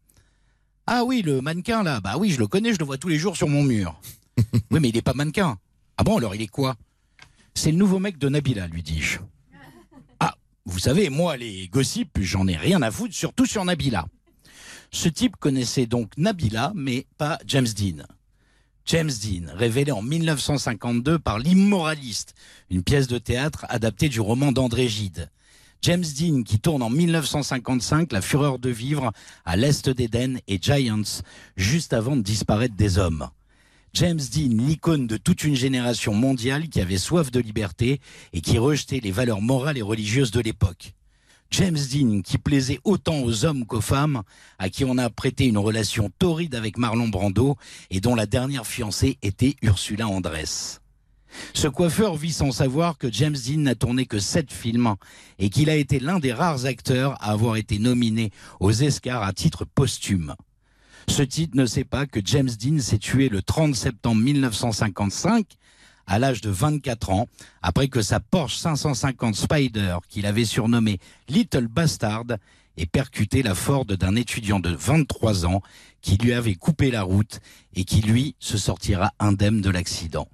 Ah oui, le mannequin là, bah oui, je le connais, je le vois tous les jours sur mon mur. Oui, mais il n'est pas mannequin. Ah bon, alors il est quoi? C'est le nouveau mec de Nabila, lui dis-je. Ah, vous savez, moi, les gossips, j'en ai rien à foutre, surtout sur Nabila. Ce type connaissait donc Nabila, mais pas James Dean. James Dean, révélé en 1952 par L'Immoraliste, une pièce de théâtre adaptée du roman d'André Gide. James Dean qui tourne en 1955 La Fureur de vivre à l'Est d'Éden et Giants, juste avant de disparaître des hommes. James Dean, l'icône de toute une génération mondiale qui avait soif de liberté et qui rejetait les valeurs morales et religieuses de l'époque. James Dean qui plaisait autant aux hommes qu'aux femmes, à qui on a prêté une relation torride avec Marlon Brando et dont la dernière fiancée était Ursula Andress. Ce coiffeur vit sans savoir que James Dean n'a tourné que 7 films et qu'il a été l'un des rares acteurs à avoir été nominé aux Oscars à titre posthume. Ce titre ne sait pas que James Dean s'est tué le 30 septembre 1955 à l'âge de 24 ans, après que sa Porsche 550 Spider, qu'il avait surnommé Little Bastard, ait percuté la Ford d'un étudiant de 23 ans qui lui avait coupé la route et qui, lui, se sortira indemne de l'accident.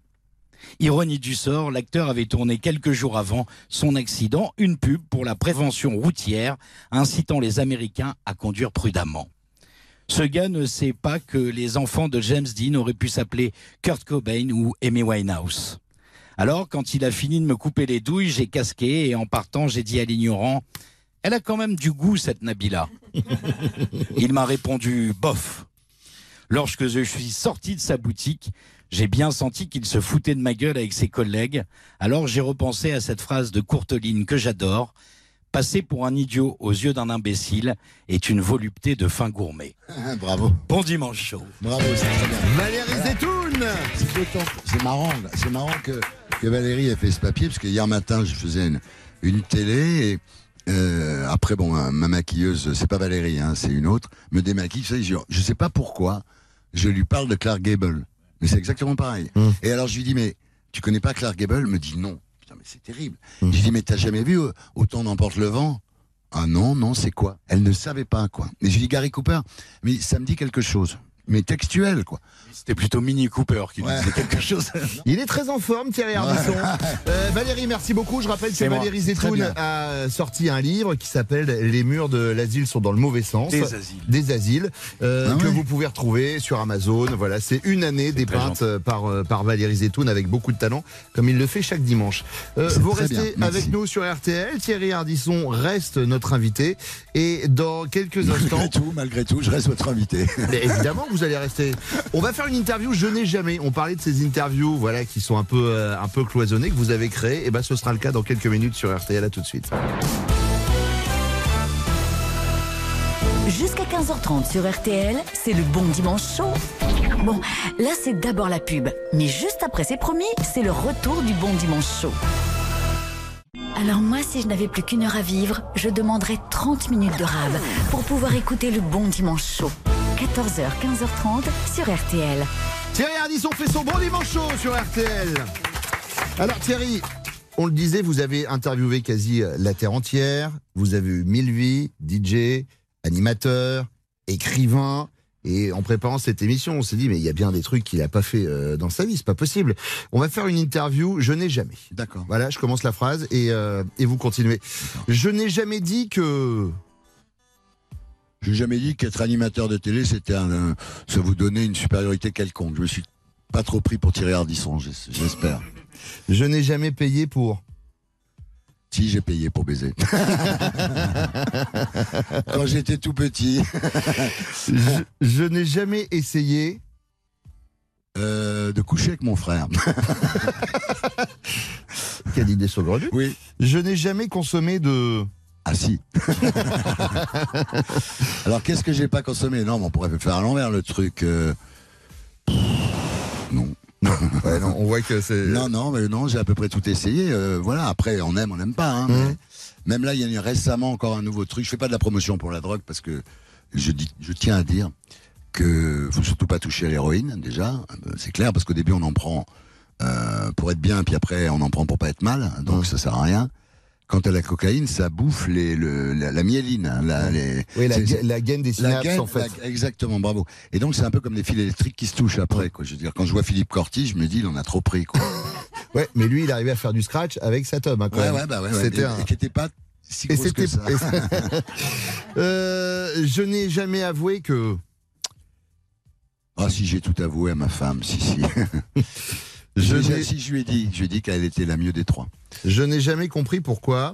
Ironie du sort, l'acteur avait tourné quelques jours avant son accident une pub pour la prévention routière, incitant les Américains à conduire prudemment. Ce gars ne sait pas que les enfants de James Dean auraient pu s'appeler Kurt Cobain ou Amy Winehouse. Alors, quand il a fini de me couper les douilles, j'ai casqué et en partant, j'ai dit à l'ignorant « Elle a quand même du goût, cette Nabila ». Il m'a répondu « Bof ». Lorsque je suis sorti de sa boutique, j'ai bien senti qu'il se foutait de ma gueule avec ses collègues. Alors j'ai repensé à cette phrase de Courteline que j'adore. Passer pour un idiot aux yeux d'un imbécile est une volupté de fin gourmet. Bravo. Bon dimanche chaud. Bravo, c'est très bien. Valérie Zetoun. C'est marrant que Valérie ait fait ce papier, parce que hier matin, je faisais une télé et après, bon, ma maquilleuse, c'est pas Valérie, hein, c'est une autre, me démaquille. Je sais pas pourquoi, je lui parle de Clark Gable. Mais c'est exactement pareil. Et alors je lui dis, mais tu connais pas Clark Gable? Elle me dit non. Putain, mais c'est terrible. Je lui dis, mais t'as jamais vu Autant n'emporte le vent? Ah non, c'est quoi? Elle ne savait pas quoi. Et je lui dis, Gary Cooper, mais ça me dit quelque chose. Mais textuel, quoi. C'était plutôt Mini Cooper qui nous disait quelque chose. Il est très en forme, Thierry Ardisson. Valérie, merci beaucoup. Je rappelle que Valérie Zetoun a sorti un livre qui s'appelle « Les murs de l'asile sont dans le mauvais sens ». Des asiles. Que vous pouvez retrouver sur Amazon. Voilà, c'est une année dépeinte par Valérie Zetoun avec beaucoup de talent, comme il le fait chaque dimanche. Vous restez avec nous sur RTL. Thierry Ardisson reste notre invité. Et dans quelques instants... Malgré tout, je reste votre invité. Mais évidemment, vous allez rester. On va faire une interview Je n'ai jamais. On parlait de ces interviews, voilà, qui sont un peu cloisonnées, que vous avez créées. Et ben, ce sera le cas dans quelques minutes sur RTL. À tout de suite. Jusqu'à 15h30 sur RTL, c'est le Bon Dimanche Show. Bon, là c'est d'abord la pub, mais juste après, c'est promis, c'est le retour du Bon Dimanche Show. Alors moi, si je n'avais plus qu'une heure à vivre, je demanderais 30 minutes de rave pour pouvoir écouter le Bon Dimanche Show. 14h, 15h30 sur RTL. Thierry Ardisson fait son Bon Dimanche Show sur RTL. Alors Thierry, on le disait, vous avez interviewé quasi la terre entière. Vous avez eu 1000 vies, DJ, animateur, écrivain. Et en préparant cette émission, on s'est dit, mais il y a bien des trucs qu'il n'a pas fait dans sa vie, c'est pas possible. On va faire une interview, je n'ai jamais. D'accord. Voilà, je commence la phrase et vous continuez. Je n'ai jamais dit que... Je n'ai jamais dit qu'être animateur de télé, c'était ça vous donnait une supériorité quelconque. Je me suis pas trop pris pour Thierry Ardisson, j'espère. Je n'ai jamais payé pour... Si, j'ai payé pour baiser. Quand j'étais tout petit. Je n'ai jamais essayé... de coucher avec mon frère. Quelle idée saugrenue. Oui. Je n'ai jamais consommé de... Ah si. Alors qu'est-ce que j'ai pas consommé? Non, mais on pourrait faire à l'envers le truc. Non. Ouais, non, on voit que c'est... Non, j'ai à peu près tout essayé. Voilà, après, on n'aime pas. Hein, mais même là, il y a récemment encore un nouveau truc. Je fais pas de la promotion pour la drogue parce que je tiens à dire que faut surtout pas toucher à l'héroïne, déjà. C'est clair, parce qu'au début, on en prend pour être bien, puis après, on en prend pour pas être mal. Donc ça sert à rien. Quant à la cocaïne, ça bouffe la myéline. Hein, la gaine des synapses, en fait. Exactement, bravo. Et donc, c'est un peu comme des fils électriques qui se touchent après. Quoi. Je veux dire, quand je vois Philippe Corti, je me dis, il en a trop pris. Quoi. Ouais, mais lui, il arrivait à faire du scratch avec sa tome. Hein, quand même. C'était et qui n'était pas si grosse que ça. Je n'ai jamais avoué que... Ah si, j'ai tout avoué à ma femme, si. Je lui ai dit qu'elle était la mieux des trois. Je n'ai jamais compris pourquoi.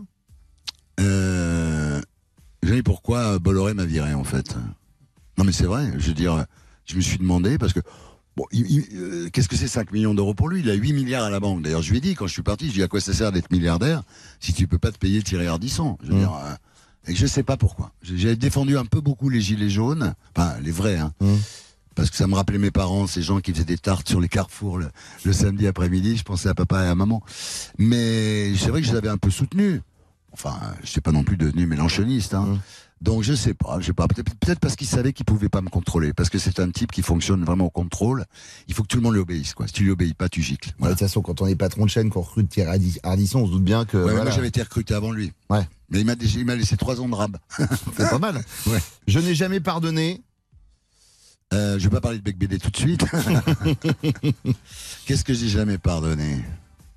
Je n'ai pourquoi Bolloré m'a viré, en fait. Non, mais c'est vrai. Je veux dire, je me suis demandé, parce que, bon, qu'est-ce que c'est 5 millions d'euros pour lui? Il a 8 milliards à la banque. D'ailleurs, je lui ai dit, quand je suis parti, je lui ai dit, à quoi ça sert d'être milliardaire si tu peux pas te payer Thierry Ardisson? Je veux dire, et je sais pas pourquoi. J'ai défendu un peu beaucoup les gilets jaunes, enfin, les vrais, hein. Parce que ça me rappelait mes parents, ces gens qui faisaient des tartes sur les carrefours le samedi après-midi. Je pensais à papa et à maman. Mais c'est vrai que je les avais un peu soutenus. Enfin, je sais pas non plus devenu mélanchoniste. Hein. Donc je sais pas. Peut-être parce qu'il savait qu'il pouvait pas me contrôler. Parce que c'est un type qui fonctionne vraiment au contrôle. Il faut que tout le monde lui obéisse. Quoi. Si tu lui obéis pas, tu gicles. Voilà. De toute façon, quand on est patron de chaîne, qu'on recrute Thierry Ardisson, on se doute bien que... Ouais, voilà. Moi j'avais été recruté avant lui. Ouais. Mais il m'a laissé 3 ans de rab. C'est pas mal. Ouais. Je n'ai jamais pardonné... je vais pas parler de Bec BD tout de suite. Qu'est-ce que j'ai jamais pardonné?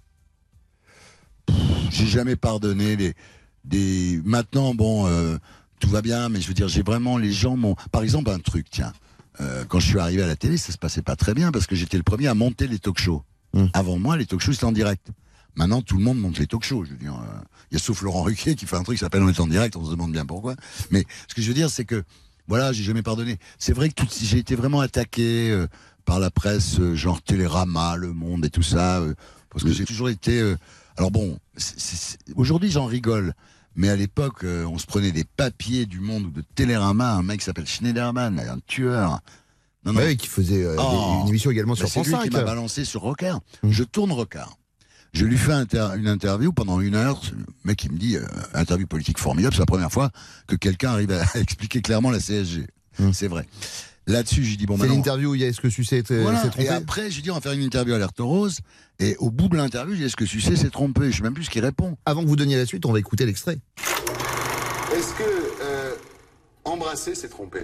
J'ai jamais pardonné Maintenant, bon, tout va bien, mais je veux dire, j'ai vraiment les gens m'ont. Par exemple, un truc, tiens. Quand je suis arrivé à la télé, ça se passait pas très bien parce que j'étais le premier à monter les talk-shows. Avant moi, les talk-shows c'était en direct. Maintenant, tout le monde monte les talk-shows. Je veux dire, il y a sauf Laurent Ruquier qui fait un truc qui s'appelle On est en direct. On se demande bien pourquoi. Mais ce que je veux dire, c'est que voilà, j'ai jamais pardonné. C'est vrai que j'ai été vraiment attaqué par la presse, genre Télérama, Le Monde et tout ça, parce que j'ai toujours été. Alors bon, aujourd'hui j'en rigole. Mais à l'époque, on se prenait des papiers du Monde ou de Télérama, un mec qui s'appelle Schneiderman, un tueur. Non, oui, qui faisait une émission également sur France 5. C'est lui qui m'a balancé sur Rocard. Je tourne Rocard. Je lui fais une interview pendant 1 heure. Le mec, il me dit, interview politique formidable, c'est la première fois que quelqu'un arrive à expliquer clairement la CSG. C'est vrai. Là-dessus, j'ai dit bon. C'est l'interview où il y a Est-ce que Sucé s'est trompé. Et après, j'ai dit on va faire une interview Alerte Rose. Et au bout de l'interview, j'ai dit est-ce que Sucé s'est trompé. Je sais même plus ce qu'il répond. Avant que vous donniez la suite, on va écouter l'extrait. Est-ce que embrasser s'est trompé?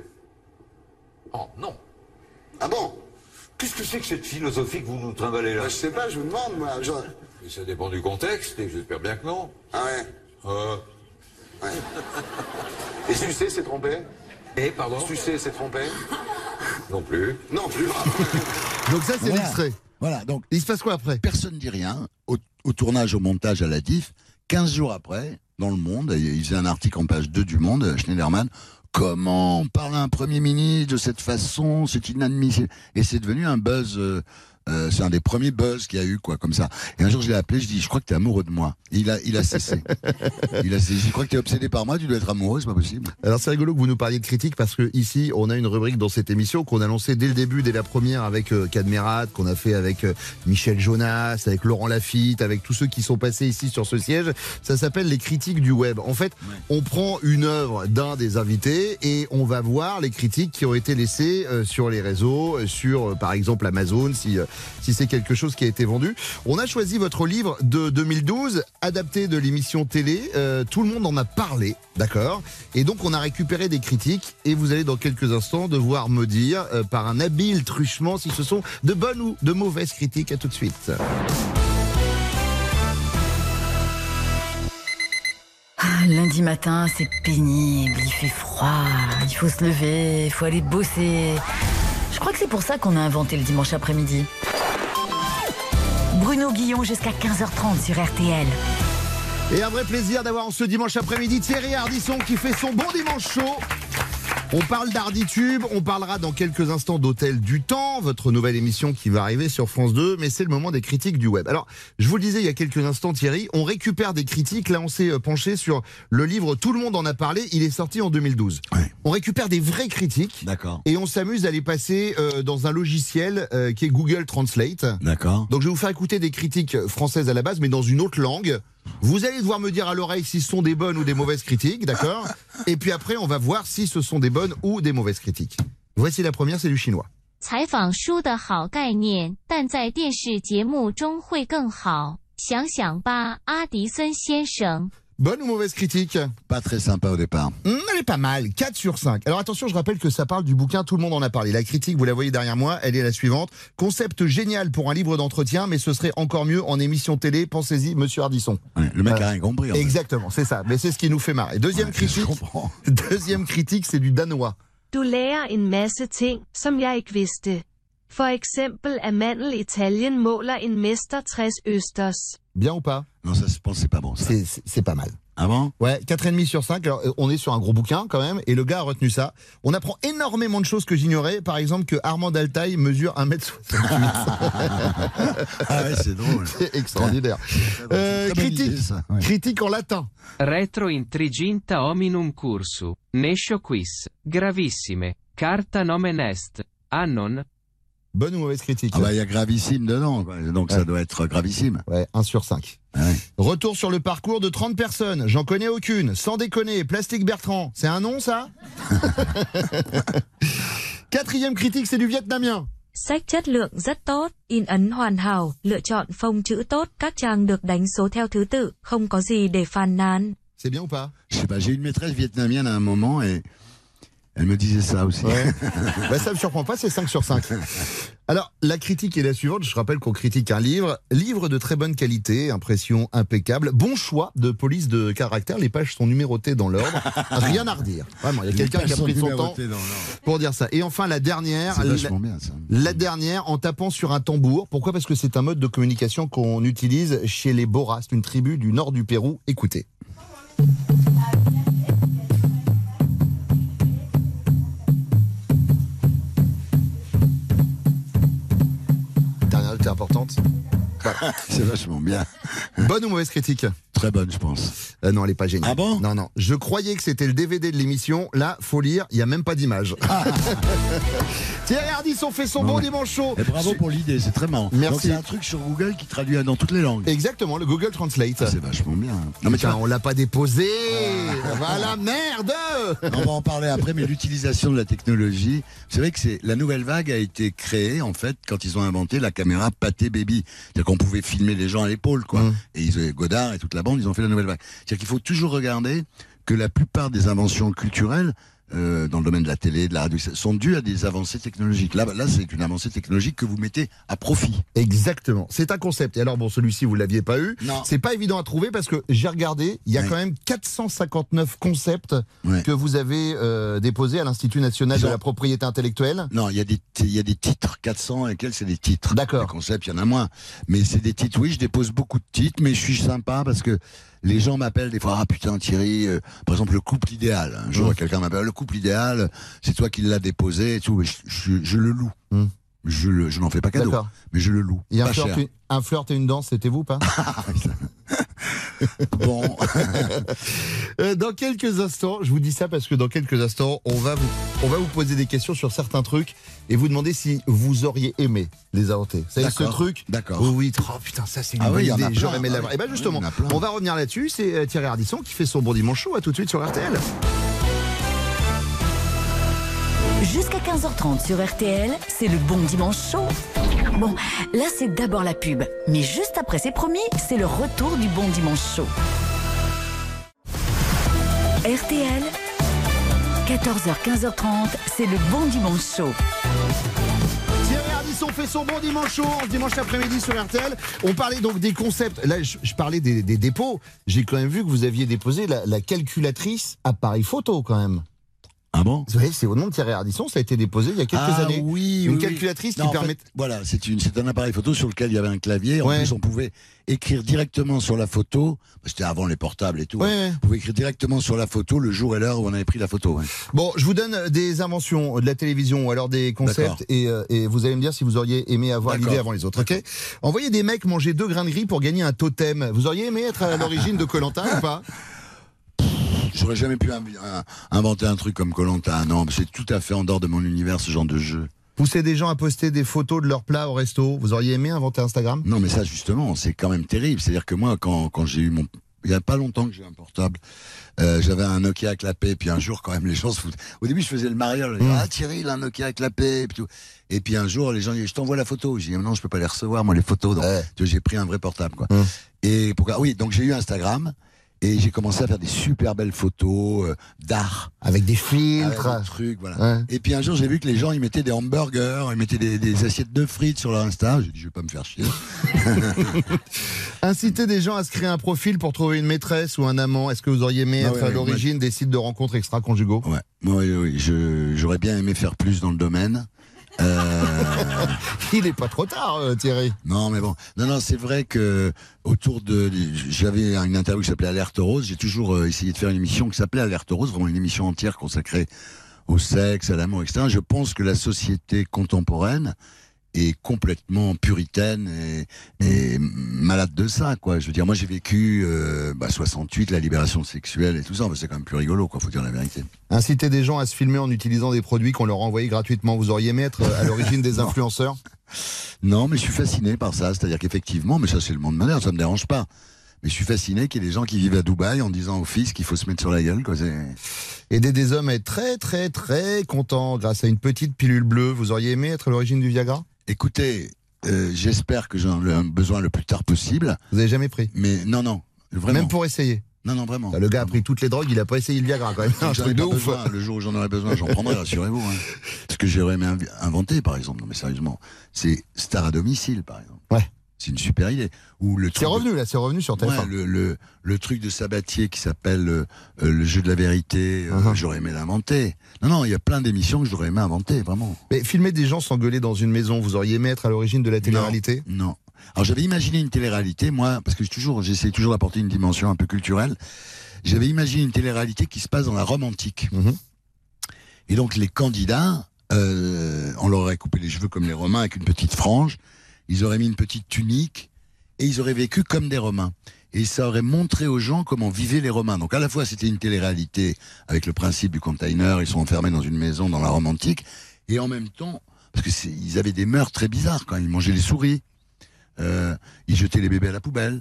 Oh non. Ah bon? Qu'est-ce que c'est que cette philosophie que vous nous trimballez là? Je sais pas, je vous demande moi. Et ça dépend du contexte et j'espère bien que non. Ah ouais. Ouais. Et Sucé s'est trompé? Et pardon? Sucé s'est trompé? Non plus. Non plus. Donc ça c'est l'extrait. Voilà, donc il se passe quoi après? Personne ne dit rien. Au tournage, au montage, à la diff, 15 jours après, dans Le Monde, il faisait un article en page 2 du Monde, Schneiderman, comment on parle à un Premier ministre de cette façon, c'est inadmissible. Et c'est devenu un buzz, c'est un des premiers buzz qu'il y a eu, quoi, comme ça. Et un jour, je l'ai appelé, je dis, je crois que t'es amoureux de moi. Et il a cessé. Je crois que t'es obsédé par moi, tu dois être amoureux, c'est pas possible. Alors c'est rigolo que vous nous parliez de critiques parce que ici, on a une rubrique dans cette émission qu'on a lancée dès le début, dès la première avec Cadmerat, qu'on a fait avec Michel Jonas, avec Laurent Lafitte, avec tous ceux qui sont passés ici sur ce siège. Ça s'appelle les critiques du web. En fait, on prend une œuvre d'un des invités et on va voir les critiques qui ont été laissées sur les réseaux, sur par exemple Amazon, si c'est quelque chose qui a été vendu. On a choisi votre livre de 2012, adapté de l'émission télé. Tout le monde en a parlé, d'accord? Et donc on a récupéré des critiques et vous allez dans quelques instants devoir me dire par un habile truchement si ce sont de bonnes ou de mauvaises critiques. À tout de suite. Lundi matin, c'est pénible, il fait froid, il faut se lever, il faut aller bosser. Je crois que c'est pour ça qu'on a inventé le dimanche après-midi. Bruno Guillon jusqu'à 15h30 sur RTL. Et un vrai plaisir d'avoir ce dimanche après-midi Thierry Ardisson qui fait son bon dimanche chaud. On parle d'Arditube, on parlera dans quelques instants d'Hôtel du Temps, votre nouvelle émission qui va arriver sur France 2, mais c'est le moment des critiques du web. Alors, je vous le disais il y a quelques instants Thierry, on récupère des critiques, là on s'est penché sur le livre Tout le monde en a parlé, il est sorti en 2012. Ouais. On récupère des vraies critiques, d'accord, et on s'amuse à les passer dans un logiciel qui est Google Translate. D'accord. Donc je vais vous faire écouter des critiques françaises à la base, mais dans une autre langue. Vous allez devoir me dire à l'oreille si ce sont des bonnes ou des mauvaises critiques, d'accord? Et puis après, on va voir si ce sont des bonnes ou des mauvaises critiques. Voici la première, c'est du chinois. 采访书的好概念，但在电视节目中会更好。想想吧，阿迪森先生。 Bonne ou mauvaise critique? Pas très sympa au départ. Elle est pas mal, 4 sur 5. Alors attention, je rappelle que ça parle du bouquin Tout le monde en a parlé. La critique, vous la voyez derrière moi, elle est la suivante. Concept génial pour un livre d'entretien, mais ce serait encore mieux en émission télé. Pensez-y, monsieur Ardisson. Ouais, le mec a rien compris. Exactement, c'est ça. Mais c'est ce qui nous fait marrer. Deuxième critique. Deuxième critique, c'est du danois. Du lærer en masse ting, som jeg ikke vidste. For eksempel, at mandel i Italien måler en mester 60 østers. Bien ou pas? Non, ça je pense c'est pas bon. Ça. C'est pas mal. Ah bon? Ouais, 4,5 sur 5. Alors, on est sur un gros bouquin quand même, et le gars a retenu ça. On apprend énormément de choses que j'ignorais. Par exemple, que Armand Altaï mesure 1m68. Ah ouais, c'est drôle. C'est extraordinaire. Critique, ouais. Critique en latin. Retro intriginta hominum cursu. Nescio quis. Gravissime. Carta nomen est. Annon. Bonne ou mauvaise critique? Ah bah il y a gravissime dedans, quoi. Donc ouais. Ça doit être gravissime. Ouais, 1 sur 5. Ouais. Retour sur le parcours de 30 personnes, j'en connais aucune, sans déconner, Plastique Bertrand, c'est un nom ça? Quatrième critique, c'est du vietnamien. Sách chất lượng rất tốt, in ấn hoàn hảo, lựa chọn phông chữ tốt, các trang được đánh số theo thứ tự, không có gì để phàn nàn. C'est bien ou pas? Je sais pas, j'ai eu une maîtresse vietnamienne à un moment et Elle me disait ça aussi. Ouais. Bah, ça me surprend pas, c'est 5 sur 5. Alors, la critique est la suivante. Je rappelle qu'on critique un livre. Livre de très bonne qualité, impression impeccable. Bon choix de police de caractère. Les pages sont numérotées dans l'ordre. Rien à redire. Vraiment, il y a quelqu'un qui a pris son temps pour dire ça. Et enfin, la dernière. C'est vachement bien, ça. La dernière, en tapant sur un tambour. Pourquoi ? Parce que c'est un mode de communication qu'on utilise chez les Bora. C'est une tribu du nord du Pérou. Écoutez. Importante. Voilà. C'est vachement bien. Bonne ou mauvaise critique ? Très bonne, je pense. Non, elle n'est pas géniale. Ah bon ? Non. Je croyais que c'était le DVD de l'émission. Là, faut lire, il n'y a même pas d'image. Thierry Ardisson fait son bon dimanche chaud. Et bravo pour l'idée, c'est très marrant. Merci. Donc c'est un truc sur Google qui traduit dans toutes les langues. Exactement, le Google Translate. C'est vachement bien. Non, mais on l'a pas déposé. Voilà, merde. On va en parler après, mais l'utilisation de la technologie, c'est vrai que la nouvelle vague a été créée, en fait, quand ils ont inventé la caméra pâté baby. C'est-à-dire qu'on pouvait filmer les gens à l'épaule, quoi. Et Godard et toute la bande, ils ont fait la nouvelle vague. C'est-à-dire qu'il faut toujours regarder que la plupart des inventions culturelles, dans le domaine de la télé, de la radio, sont dues à des avancées technologiques. Là, c'est une avancée technologique que vous mettez à profit. Exactement. C'est un concept. Et alors, bon, celui-ci, vous ne l'aviez pas eu. Non. C'est pas évident à trouver parce que j'ai regardé, il y a quand même 459 concepts que vous avez déposés à l'Institut National de la Propriété Intellectuelle. Non, il y a des titres. 400 et quelques, c'est des titres. D'accord. Les concepts, il y en a moins. Mais c'est des titres, oui, je dépose beaucoup de titres, mais je suis sympa parce que les gens m'appellent des fois, ah putain Thierry, par exemple le couple idéal. Un jour, quelqu'un m'appelle, le couple idéal, c'est toi qui l'as déposé et tout. Je le loue. Je n'en fais pas cadeau, mais je le loue. Il y a pas un flirt et une danse, c'était vous, pas? Bon. Dans quelques instants, je vous dis ça parce que dans quelques instants, on va vous poser des questions sur certains trucs et vous demander si vous auriez aimé les inventer. Vous savez ce truc? D'accord. Oh oui, oh putain, ça c'est une bonne idée, j'aurais aimé l'avoir. Et bien justement, on va revenir là-dessus, c'est Thierry Ardisson qui fait son bon dimanche chaud, à tout de suite sur RTL. Jusqu'à 15h30 sur RTL, c'est le bon dimanche chaud. Bon, là c'est d'abord la pub, mais juste après, c'est promis, c'est le retour du bon dimanche chaud. RTL, 14h, 15h30, c'est le bon dimanche chaud. Thierry Ardisson fait son bon dimanche chaud, dimanche après-midi sur RTL. On parlait donc des concepts. Là, je parlais des dépôts. J'ai quand même vu que vous aviez déposé la calculatrice appareil photo quand même. Ah bon? Vous voyez, c'est au nom de Thierry Ardisson, ça a été déposé il y a quelques années. Oui, une calculatrice qui permet. Voilà, c'est un appareil photo sur lequel il y avait un clavier. En plus, on pouvait écrire directement sur la photo. C'était avant les portables et tout. On pouvait écrire directement sur la photo le jour et l'heure où on avait pris la photo. Bon, je vous donne des inventions de la télévision ou alors des concepts et vous allez me dire si vous auriez aimé avoir l'idée avant les autres. Ok? Envoyez des mecs manger 2 grains de riz pour gagner un totem. Vous auriez aimé être à l'origine de Koh-Lanta ou pas? J'aurais jamais pu inventer un truc comme Koh-Lanta. Non, c'est tout à fait en dehors de mon univers, ce genre de jeu. Pousser des gens à poster des photos de leurs plats au resto. Vous auriez aimé inventer Instagram? Non, mais ça, justement, c'est quand même terrible. C'est-à-dire que moi, quand j'ai eu il y a pas longtemps que j'ai eu un portable, j'avais un Nokia à clapet, puis un jour, quand même, les gens se foutent. Au début, je faisais le mariole. Ah, Thierry, il a un Nokia à clapet, et puis tout. Et puis un jour, les gens disaient, je t'envoie la photo. J'ai dit, non, je peux pas les recevoir, moi, les photos. Donc, j'ai pris un vrai portable, quoi. Et pourquoi? Oui, donc j'ai eu Instagram. Et j'ai commencé à faire des super belles photos d'art. Avec des filtres. Avec des trucs, voilà. Et puis un jour, j'ai vu que les gens, ils mettaient des hamburgers, ils mettaient des assiettes de frites sur leur Insta. J'ai dit, je vais pas me faire chier. Inciter des gens à se créer un profil pour trouver une maîtresse ou un amant. Est-ce que vous auriez aimé être à l'origine des sites de rencontres extra-conjugaux? Oui. J'aurais bien aimé faire plus dans le domaine. Il est pas trop tard, Thierry. Non, mais bon. Non, c'est vrai que j'avais une interview qui s'appelait Alerte Rose. J'ai toujours essayé de faire une émission qui s'appelait Alerte Rose, vraiment une émission entière consacrée au sexe, à l'amour, etc. Je pense que la société contemporaine est complètement puritaine et malade de ça, quoi. Je veux dire, moi j'ai vécu 68, la libération sexuelle et tout ça, c'est quand même plus rigolo, quoi, faut dire la vérité. Inciter des gens à se filmer en utilisant des produits qu'on leur envoyait gratuitement, vous auriez aimé être à l'origine des influenceurs? Non, mais je suis fasciné par ça, c'est-à-dire qu'effectivement, mais ça c'est le monde moderne, ça me dérange pas. Mais je suis fasciné qu'il y ait des gens qui vivent à Dubaï en disant au fils qu'il faut se mettre sur la gueule, quoi. Aider des hommes à être très très très contents grâce à une petite pilule bleue, vous auriez aimé être à l'origine du Viagra? Écoutez, j'espère que j'en ai besoin le plus tard possible. Vous n'avez jamais pris? Mais non, vraiment. Même pour essayer? Non, vraiment. Le gars a pris toutes les drogues, il a pas essayé le Viagra quand même. Un truc de ouf. Le jour où j'en aurai besoin, j'en prendrai, rassurez-vous. Ce que j'aurais aimé inventer, par exemple, non mais sérieusement, c'est Star à domicile, par exemple. Ouais. C'est une super idée. Ou le c'est revenu sur TF1. Ouais, le truc de Sabatier qui s'appelle le jeu de la vérité, j'aurais aimé l'inventer. Non, il y a plein d'émissions que j'aurais aimé inventer, vraiment. Mais filmer des gens s'engueuler dans une maison, vous auriez aimé être à l'origine de la télé-réalité ? Non. Alors j'avais imaginé une télé-réalité, moi, parce que j'essaie toujours d'apporter une dimension un peu culturelle. J'avais imaginé une télé-réalité qui se passe dans la Rome antique. Et donc les candidats, on leur aurait coupé les cheveux comme les Romains avec une petite frange. Ils auraient mis une petite tunique et ils auraient vécu comme des Romains. Et ça aurait montré aux gens comment vivaient les Romains. Donc à la fois c'était une télé-réalité avec le principe du container, ils sont enfermés dans une maison dans la Rome antique, et en même temps, parce que ils avaient des mœurs très bizarres quand ils mangeaient les souris, ils jetaient les bébés à la poubelle.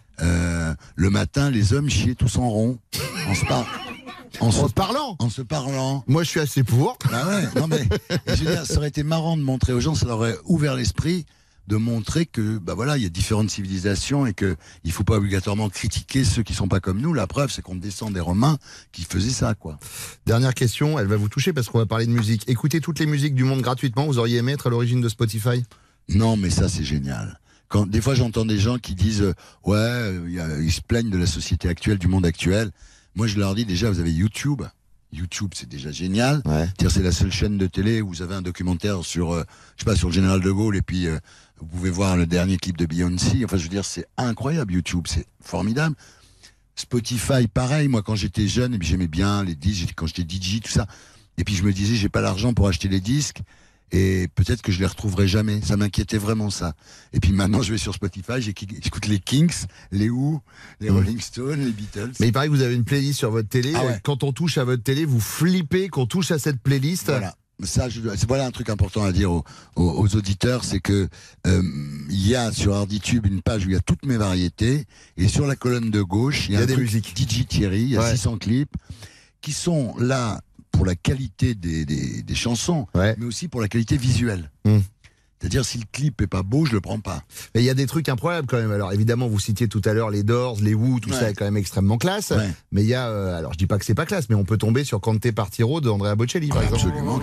Le matin, les hommes chiaient tous en rond, en se parlant. Moi, je suis assez pour. Bah ouais, non mais, je veux dire, ça aurait été marrant de montrer aux gens, ça leur aurait ouvert l'esprit de montrer que, bah voilà, il y a différentes civilisations et que il faut pas obligatoirement critiquer ceux qui sont pas comme nous. La preuve, c'est qu'on descend des Romains qui faisaient ça, quoi. Dernière question, elle va vous toucher parce qu'on va parler de musique. Écoutez toutes les musiques du monde gratuitement, vous auriez aimé être à l'origine de Spotify ? Non, mais ça, c'est génial. Des fois, j'entends des gens qui disent ils se plaignent de la société actuelle, du monde actuel. Moi, je leur dis déjà, vous avez YouTube. YouTube, c'est déjà génial. C'est-à-dire, c'est la seule chaîne de télé où vous avez un documentaire sur, sur le général de Gaulle, et puis vous pouvez voir le dernier clip de Beyoncé. Enfin, je veux dire, c'est incroyable, YouTube, c'est formidable. Spotify, pareil. Moi, quand j'étais jeune, et puis j'aimais bien les disques, quand j'étais DJ, tout ça. Et puis je me disais, j'ai pas l'argent pour acheter les disques. Et peut-être que je les retrouverai jamais. Ça m'inquiétait vraiment, ça. Et puis maintenant, je vais sur Spotify, j'écoute les Kinks, les Who, les Rolling Stones, les Beatles. Mais il paraît que vous avez une playlist sur votre télé. Quand on touche à votre télé, vous flippez qu'on touche à cette playlist. Voilà. Voilà un truc important à dire aux auditeurs, c'est que il y a sur Harditube une page où il y a toutes mes variétés, et sur la colonne de gauche, il y a des musiques. DJ Thierry, il y a 600 clips qui sont là pour la qualité des chansons, mais aussi pour la qualité visuelle. C'est-à-dire, si le clip est pas beau, je le prends pas. Mais il y a des trucs improbables quand même. Alors évidemment, vous citiez tout à l'heure les Doors, les Who, tout ça est quand même extrêmement classe. Mais il y a, alors je dis pas que c'est pas classe, mais on peut tomber sur Cante Partiro de Andrea Bocelli, par exemple. Absolument.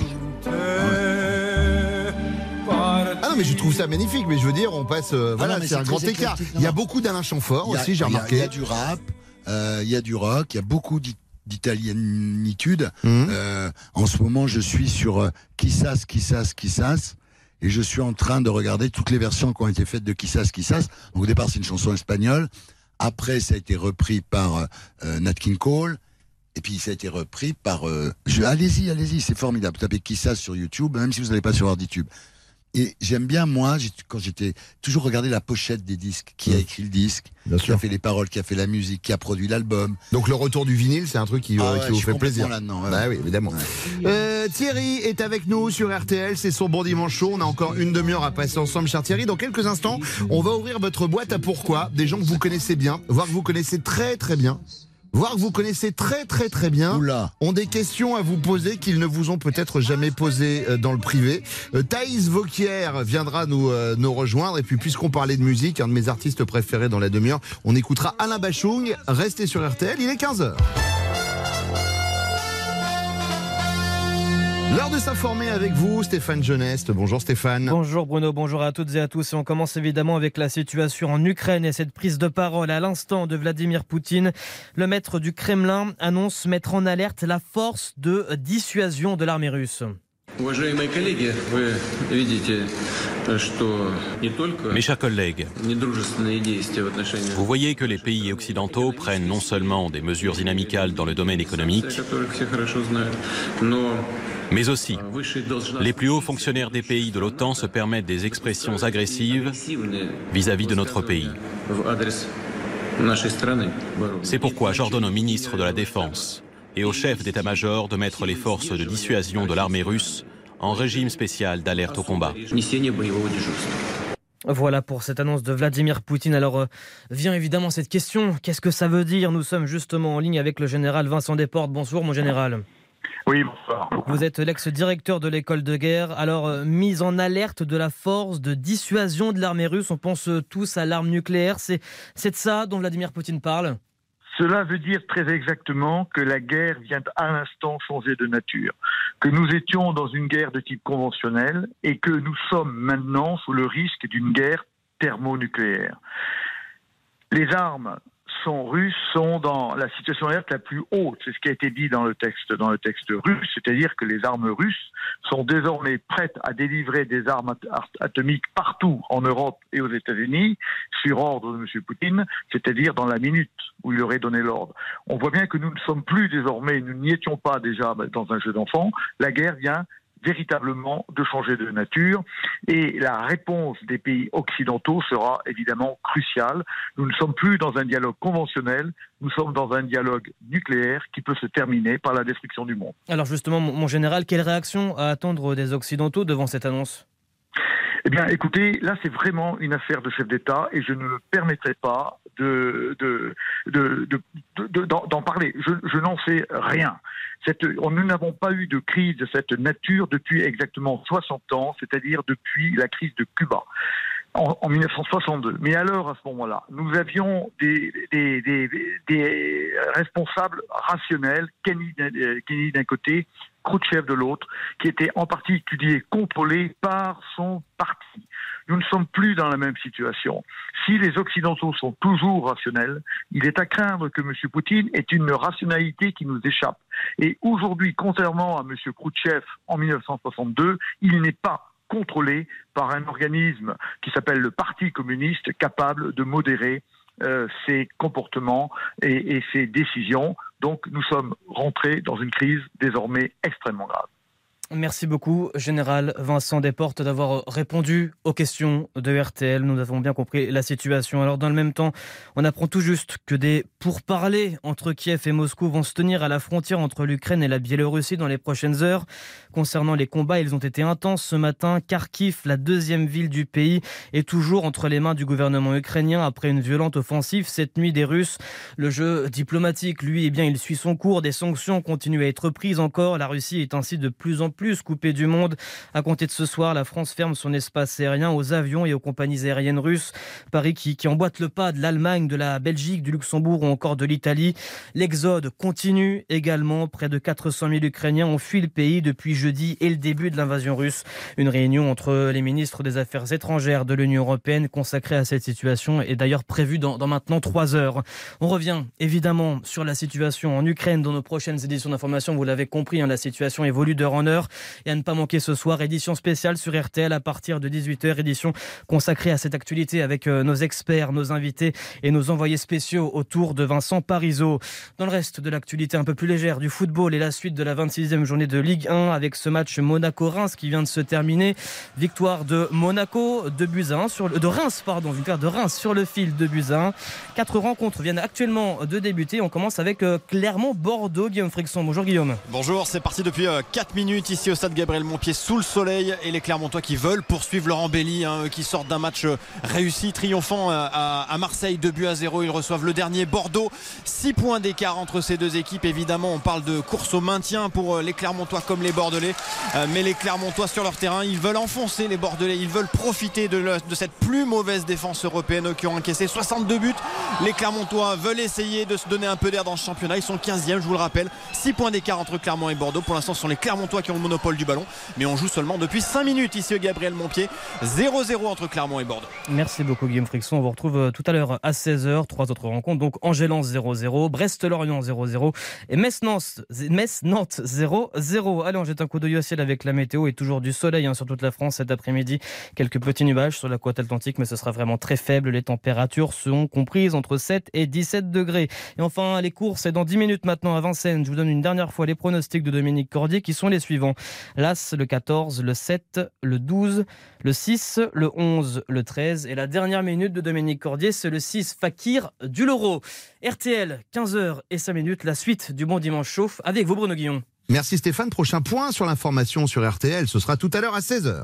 Ah non, mais je trouve ça magnifique. Mais je veux dire, on passe, c'est un grand écart. Il y a beaucoup d'Alain Chamfort aussi, j'ai remarqué. Il y a du rap, il y a du rock, il y a beaucoup d'italianitude. En ce moment, je suis sur Kissas. Et je suis en train de regarder toutes les versions qui ont été faites de Kissas. Donc au départ, c'est une chanson espagnole. Après, ça a été repris par Nat King Cole. Et puis, ça a été repris par... Allez-y, c'est formidable. Tapez Kissas sur YouTube, même si vous n'allez pas sur Harditube. Et j'aime bien, moi, quand j'étais toujours regarder la pochette des disques, qui a écrit le disque, qui a fait les paroles, qui a fait la musique, qui a produit l'album. Donc le retour du vinyle, c'est un truc qui vous fait plaisir. Là-dedans, Bah oui, évidemment. Thierry est avec nous sur RTL, c'est son bon dimanche chaud. On a encore une demi-heure à passer ensemble, cher Thierry. Dans quelques instants, on va ouvrir votre boîte à pourquoi, des gens que vous connaissez bien, voire que vous connaissez très très bien. Voire que vous connaissez très très très bien, ont des questions à vous poser qu'ils ne vous ont peut-être jamais posées dans le privé. Thaïs Vauquier viendra nous rejoindre. Et puis, puisqu'on parlait de musique, un de mes artistes préférés dans la demi-heure, on écoutera Alain Bachung. Restez sur RTL, il est 15h. L'heure de s'informer avec vous, Stéphane Geneste. Bonjour Stéphane. Bonjour Bruno, bonjour à toutes et à tous. Et on commence évidemment avec la situation en Ukraine et cette prise de parole à l'instant de Vladimir Poutine. Le maître du Kremlin annonce mettre en alerte la force de dissuasion de l'armée russe. Mes chers collègues, vous voyez que les pays occidentaux prennent non seulement des mesures inamicales dans le domaine économique, mais aussi les plus hauts fonctionnaires des pays de l'OTAN se permettent des expressions agressives vis-à-vis de notre pays. C'est pourquoi j'ordonne au ministre de la Défense et au chef d'état-major de mettre les forces de dissuasion de l'armée russe en régime spécial d'alerte au combat. Voilà pour cette annonce de Vladimir Poutine. Alors vient évidemment cette question, qu'est-ce que ça veut dire? Nous sommes justement en ligne avec le général Vincent Desportes. Bonsoir mon général. Oui, bonsoir. Vous êtes l'ex-directeur de l'école de guerre. Alors, mise en alerte de la force de dissuasion de l'armée russe, on pense tous à l'arme nucléaire. C'est de ça dont Vladimir Poutine parle? Cela veut dire très exactement que la guerre vient à l'instant changer de nature, que nous étions dans une guerre de type conventionnel et que nous sommes maintenant sous le risque d'une guerre thermonucléaire. Les armes russes sont dans la situation alerte la plus haute, c'est ce qui a été dit dans le texte russe, c'est-à-dire que les armes russes sont désormais prêtes à délivrer des armes atomiques partout en Europe et aux États-Unis, sur ordre de M. Poutine, c'est-à-dire dans la minute où il aurait donné l'ordre. On voit bien que nous ne sommes plus désormais, nous n'y étions pas déjà dans un jeu d'enfant, la guerre vient véritablement de changer de nature et la réponse des pays occidentaux sera évidemment cruciale. Nous ne sommes plus dans un dialogue conventionnel, nous sommes dans un dialogue nucléaire qui peut se terminer par la destruction du monde. Alors justement, mon général, quelle réaction à attendre des Occidentaux devant cette annonce ? Eh bien, écoutez, là, c'est vraiment une affaire de chef d'État et je ne me permettrai pas d'en parler. Je n'en sais rien. Nous n'avons pas eu de crise de cette nature depuis exactement 60 ans, c'est-à-dire depuis la crise de Cuba. En 1962. Mais alors, à ce moment-là, nous avions des responsables rationnels, Kennedy d'un côté, Khrouchtchev de l'autre, qui étaient en particulier contrôlés par son parti. Nous ne sommes plus dans la même situation. Si les Occidentaux sont toujours rationnels, il est à craindre que M. Poutine ait une rationalité qui nous échappe. Et aujourd'hui, contrairement à M. Khrouchtchev en 1962, il n'est pas contrôlé par un organisme qui s'appelle le Parti communiste, capable de modérer ses comportements et ses décisions. Donc nous sommes rentrés dans une crise désormais extrêmement grave. Merci beaucoup, Général Vincent Desportes, d'avoir répondu aux questions de RTL. Nous avons bien compris la situation. Alors, dans le même temps, on apprend tout juste que des pourparlers entre Kiev et Moscou vont se tenir à la frontière entre l'Ukraine et la Biélorussie dans les prochaines heures. Concernant les combats, ils ont été intenses ce matin. Kharkiv, la deuxième ville du pays, est toujours entre les mains du gouvernement ukrainien après une violente offensive cette nuit des Russes. Le jeu diplomatique, lui, eh bien, il suit son cours. Des sanctions continuent à être prises encore. La Russie est ainsi de plus en plus coupée du monde. À compter de ce soir, la France ferme son espace aérien aux avions et aux compagnies aériennes russes. Paris qui emboîte le pas de l'Allemagne, de la Belgique, du Luxembourg ou encore de l'Italie. L'exode continue également. Près de 400 000 Ukrainiens ont fui le pays depuis jeudi et le début de l'invasion russe. Une réunion entre les ministres des Affaires étrangères de l'Union européenne consacrée à cette situation est d'ailleurs prévue dans maintenant 3 heures. On revient évidemment sur la situation en Ukraine dans nos prochaines éditions d'information. Vous l'avez compris, la situation évolue d'heure en heure. Et à ne pas manquer ce soir, édition spéciale sur RTL à partir de 18h, édition consacrée à cette actualité avec nos experts, nos invités et nos envoyés spéciaux autour de Vincent Parisot. Dans le reste de l'actualité un peu plus légère du football et la suite de la 26e journée de Ligue 1 avec ce match Monaco-Reims qui vient de se terminer. Victoire de Monaco, 2-1 victoire de Reims sur le fil, 2-1. 4 rencontres viennent actuellement de débuter. On commence avec Clermont-Bordeaux. Guillaume Frixon, bonjour Guillaume. Bonjour, c'est parti depuis 4 minutes ici au stade Gabriel Montpied sous le soleil et les Clermontois qui veulent poursuivre Laurent Belli, qui sortent d'un match réussi, triomphant à Marseille, 2-0. Ils reçoivent le dernier Bordeaux. 6 points d'écart entre ces deux équipes. Évidemment, on parle de course au maintien pour les Clermontois comme les Bordelais. Mais les Clermontois sur leur terrain, ils veulent enfoncer les Bordelais. Ils veulent profiter de cette plus mauvaise défense européenne qui ont encaissé 62 buts. Les Clermontois veulent essayer de se donner un peu d'air dans ce championnat. Ils sont 15e, je vous le rappelle. 6 points d'écart entre Clermont et Bordeaux. Pour l'instant, ce sont les Clermontois qui ont le monopole du ballon. Mais on joue seulement depuis 5 minutes ici au Gabriel Montpied. 0-0 entre Clermont et Bordeaux. Merci beaucoup Guillaume Frixon. On vous retrouve tout à l'heure à 16h. 3 autres rencontres. Donc Angers-Lens 0-0, Brest-Lorient 0-0 et Metz-Nantes 0-0. Allez, on jette un coup d'œil au ciel avec la météo et toujours du soleil sur toute la France cet après-midi. Quelques petits nuages sur la côte atlantique, mais ce sera vraiment très faible. Les températures seront comprises entre 7 et 17 degrés. Et enfin, les courses, c'est dans 10 minutes maintenant à Vincennes. Je vous donne une dernière fois les pronostics de Dominique Cordier qui sont les suivants. L'As, le 14, le 7, le 12, le 6, le 11, le 13. Et la dernière minute de Dominique Cordier, c'est le 6 Fakir du Loro. RTL, 15h et 5 minutes, la suite du Bon Dimanche Chauffe avec vous Bruno Guillon. Merci Stéphane. Prochain point sur l'information sur RTL, ce sera tout à l'heure à 16h.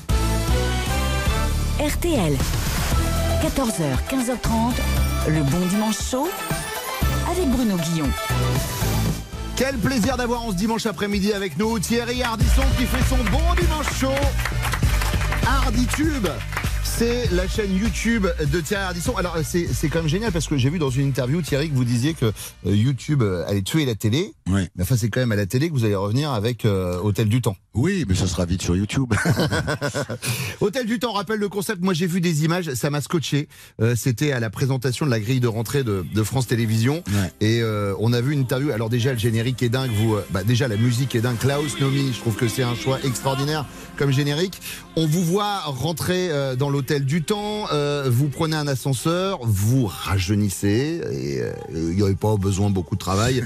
RTL, 14h, 15h30, le Bon Dimanche Chaud avec Bruno Guillon. Quel plaisir d'avoir en ce dimanche après-midi avec nous Thierry Ardisson qui fait son Bon Dimanche Chaud. Arditube, C'est la chaîne YouTube de Thierry Ardisson. Alors c'est quand même génial parce que j'ai vu dans une interview, Thierry, que vous disiez que YouTube allait tuer la télé. Oui. Mais enfin c'est quand même à la télé que vous allez revenir avec Hôtel du Temps. Oui, mais ce sera vite sur YouTube. Hôtel du Temps, rappelle le concept. Moi j'ai vu des images, ça m'a scotché. C'était à la présentation de la grille de rentrée de France Télévisions. Ouais. Et on a vu une interview. Alors déjà le générique est dingue. Déjà la musique est dingue. Klaus Nomi, je trouve que c'est un choix extraordinaire comme générique. On vous voit rentrer dans l'Hôtel du Temps. Vous prenez un ascenseur, vous rajeunissez et il n'y avait pas besoin de beaucoup de travail.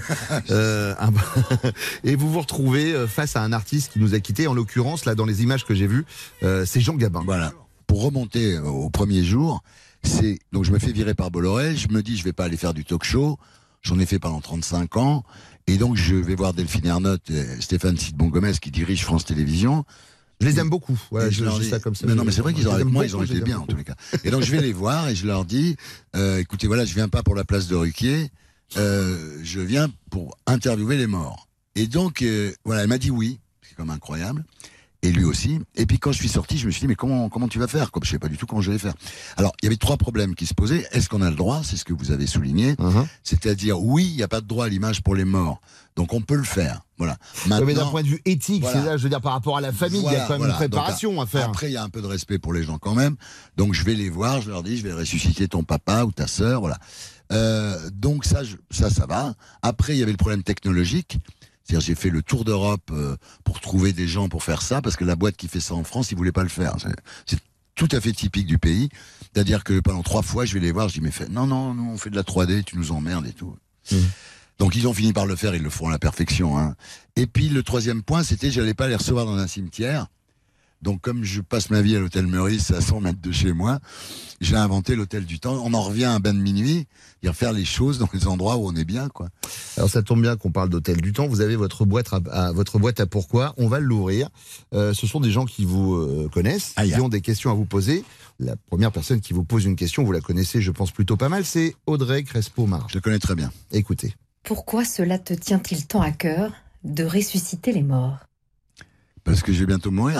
Et vous vous retrouvez face à un artiste qui nous a quittés. En l'occurrence, là, dans les images que j'ai vues, c'est Jean Gabin. Voilà. Pour remonter au premier jour, donc je me fais virer par Bolloré. Je me dis, je vais pas aller faire du talk-show. J'en ai fait pendant 35 ans. Et donc, je vais voir Delphine Ernotte et Stéphane Sidbon-Gomez qui dirige France Télévisions. Je les aime beaucoup. Voilà, je dis ça comme ça. Mais non, mais c'est vrai qu'ils avec moi, ils ont été bien en tous les cas. Et donc je vais les voir et je leur dis, écoutez, voilà, je viens pas pour la place de Ruquier, je viens pour interviewer les morts. Et donc voilà, elle m'a dit oui, c'est comme incroyable. Et lui aussi. Et puis quand je suis sorti, je me suis dit mais comment tu vas faire? Comme je sais pas du tout comment je vais faire. Alors il y avait 3 problèmes qui se posaient. Est-ce qu'on a le droit? C'est ce que vous avez souligné. C'est-à-dire oui, il n'y a pas de droit à l'image pour les morts. Donc on peut le faire. Voilà. Maintenant, mais d'un point de vue éthique, voilà. C'est là, je veux dire, par rapport à la famille, il y a quand même une préparation à faire. Après, il y a un peu de respect pour les gens quand même. Donc je vais les voir, je leur dis, je vais ressusciter ton papa ou ta sœur, voilà. Donc ça va. Après, il y avait le problème technologique. C'est-à-dire, j'ai fait le tour d'Europe pour trouver des gens pour faire ça, parce que la boîte qui fait ça en France, ils voulaient pas le faire. C'est tout à fait typique du pays. C'est-à-dire que pendant 3 fois, je vais les voir, je dis, mais non, nous, on fait de la 3D, tu nous emmerdes et tout. Donc ils ont fini par le faire, ils le feront à la perfection. Hein. Et puis le 3e point, c'était j'allais pas les recevoir dans un cimetière. Donc comme je passe ma vie à l'hôtel Meurice, à 100 mètres de chez moi, j'ai inventé l'hôtel du Temps. On en revient à un bain de minuit, et faire les choses dans les endroits où on est bien, quoi. Alors ça tombe bien qu'on parle d'hôtel du Temps. Vous avez votre boîte à pourquoi. On va l'ouvrir. Ce sont des gens qui vous connaissent, qui ont des questions à vous poser. La première personne qui vous pose une question, vous la connaissez, je pense plutôt pas mal, c'est Audrey Crespo-Marge. Je la connais très bien. Écoutez. Pourquoi cela te tient-il tant à cœur de ressusciter les morts? Parce que je vais bientôt mourir.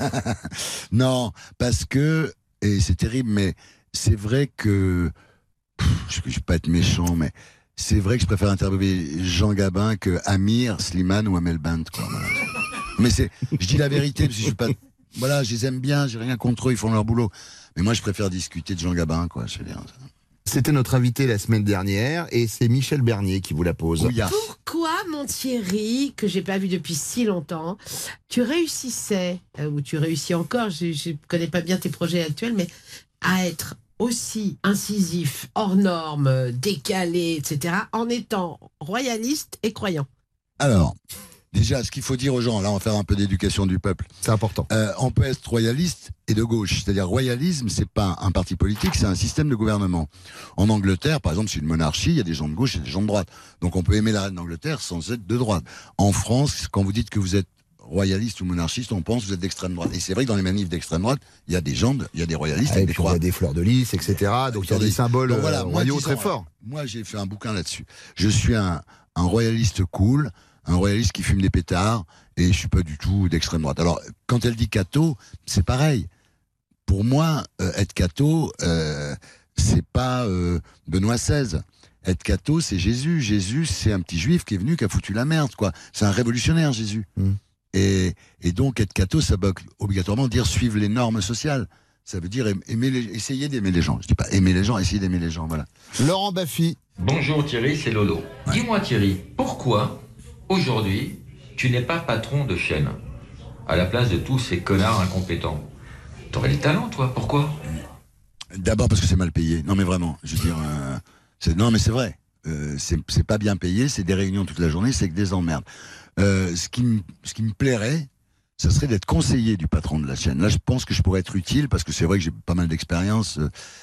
Non, parce que, et c'est terrible, mais c'est vrai que, je ne vais pas être méchant, mais c'est vrai que je préfère interviewer Jean Gabin que Amir, Slimane ou Amel Bent, quoi. Voilà. Mais je dis la vérité, parce que je suis pas, voilà, je les aime bien, j'ai rien contre eux, ils font leur boulot. Mais moi, je préfère discuter de Jean Gabin, quoi, je veux dire. C'était notre invité la semaine dernière et c'est Michel Bernier qui vous la pose. Oui, pourquoi, mon Thierry, que j'ai pas vu depuis si longtemps, tu réussissais, ou tu réussis encore, je connais pas bien tes projets actuels, mais à être aussi incisif, hors norme, décalé, etc., en étant royaliste et croyant? Alors, déjà, ce qu'il faut dire aux gens, là on va faire un peu d'éducation du peuple. C'est important. On peut être royaliste et de gauche. C'est-à-dire royalisme, c'est pas un parti politique, c'est un système de gouvernement. En Angleterre, par exemple, c'est une monarchie, il y a des gens de gauche et des gens de droite. Donc on peut aimer la reine d'Angleterre sans être de droite. En France, quand vous dites que vous êtes royaliste ou monarchiste, on pense que vous êtes d'extrême droite. Et c'est vrai que dans les manifs d'extrême droite, il y a des gens, il y a des royalistes avec des croix. Il y a des fleurs de lys, etc. Donc il y a des symboles royaux très forts. Moi, j'ai fait un bouquin là-dessus. Je suis un royaliste cool, un royaliste qui fume des pétards, et je suis pas du tout d'extrême droite. Alors, quand elle dit catho, c'est pareil. Pour moi, être catho, c'est pas Benoît XVI. Être catho, c'est Jésus. Jésus, c'est un petit juif qui est venu, qui a foutu la merde, quoi. C'est un révolutionnaire, Jésus. Et donc, être catho, ça veut obligatoirement dire suivre les normes sociales. Ça veut dire essayer d'aimer les gens. Je dis pas aimer les gens, essayer d'aimer les gens, voilà. Laurent Baffy. Bonjour Thierry, c'est Lolo. Ouais. Dis-moi Thierry, pourquoi aujourd'hui, tu n'es pas patron de chaîne à la place de tous ces connards incompétents? T'aurais le talent, toi. Pourquoi? D'abord parce que c'est mal payé. Non, mais vraiment. Je veux dire, non, mais c'est vrai. C'est pas bien payé. C'est des réunions toute la journée. C'est que des emmerdes. Ce qui me plairait, ça serait d'être conseiller du patron de la chaîne. Là, je pense que je pourrais être utile parce que c'est vrai que j'ai pas mal d'expérience.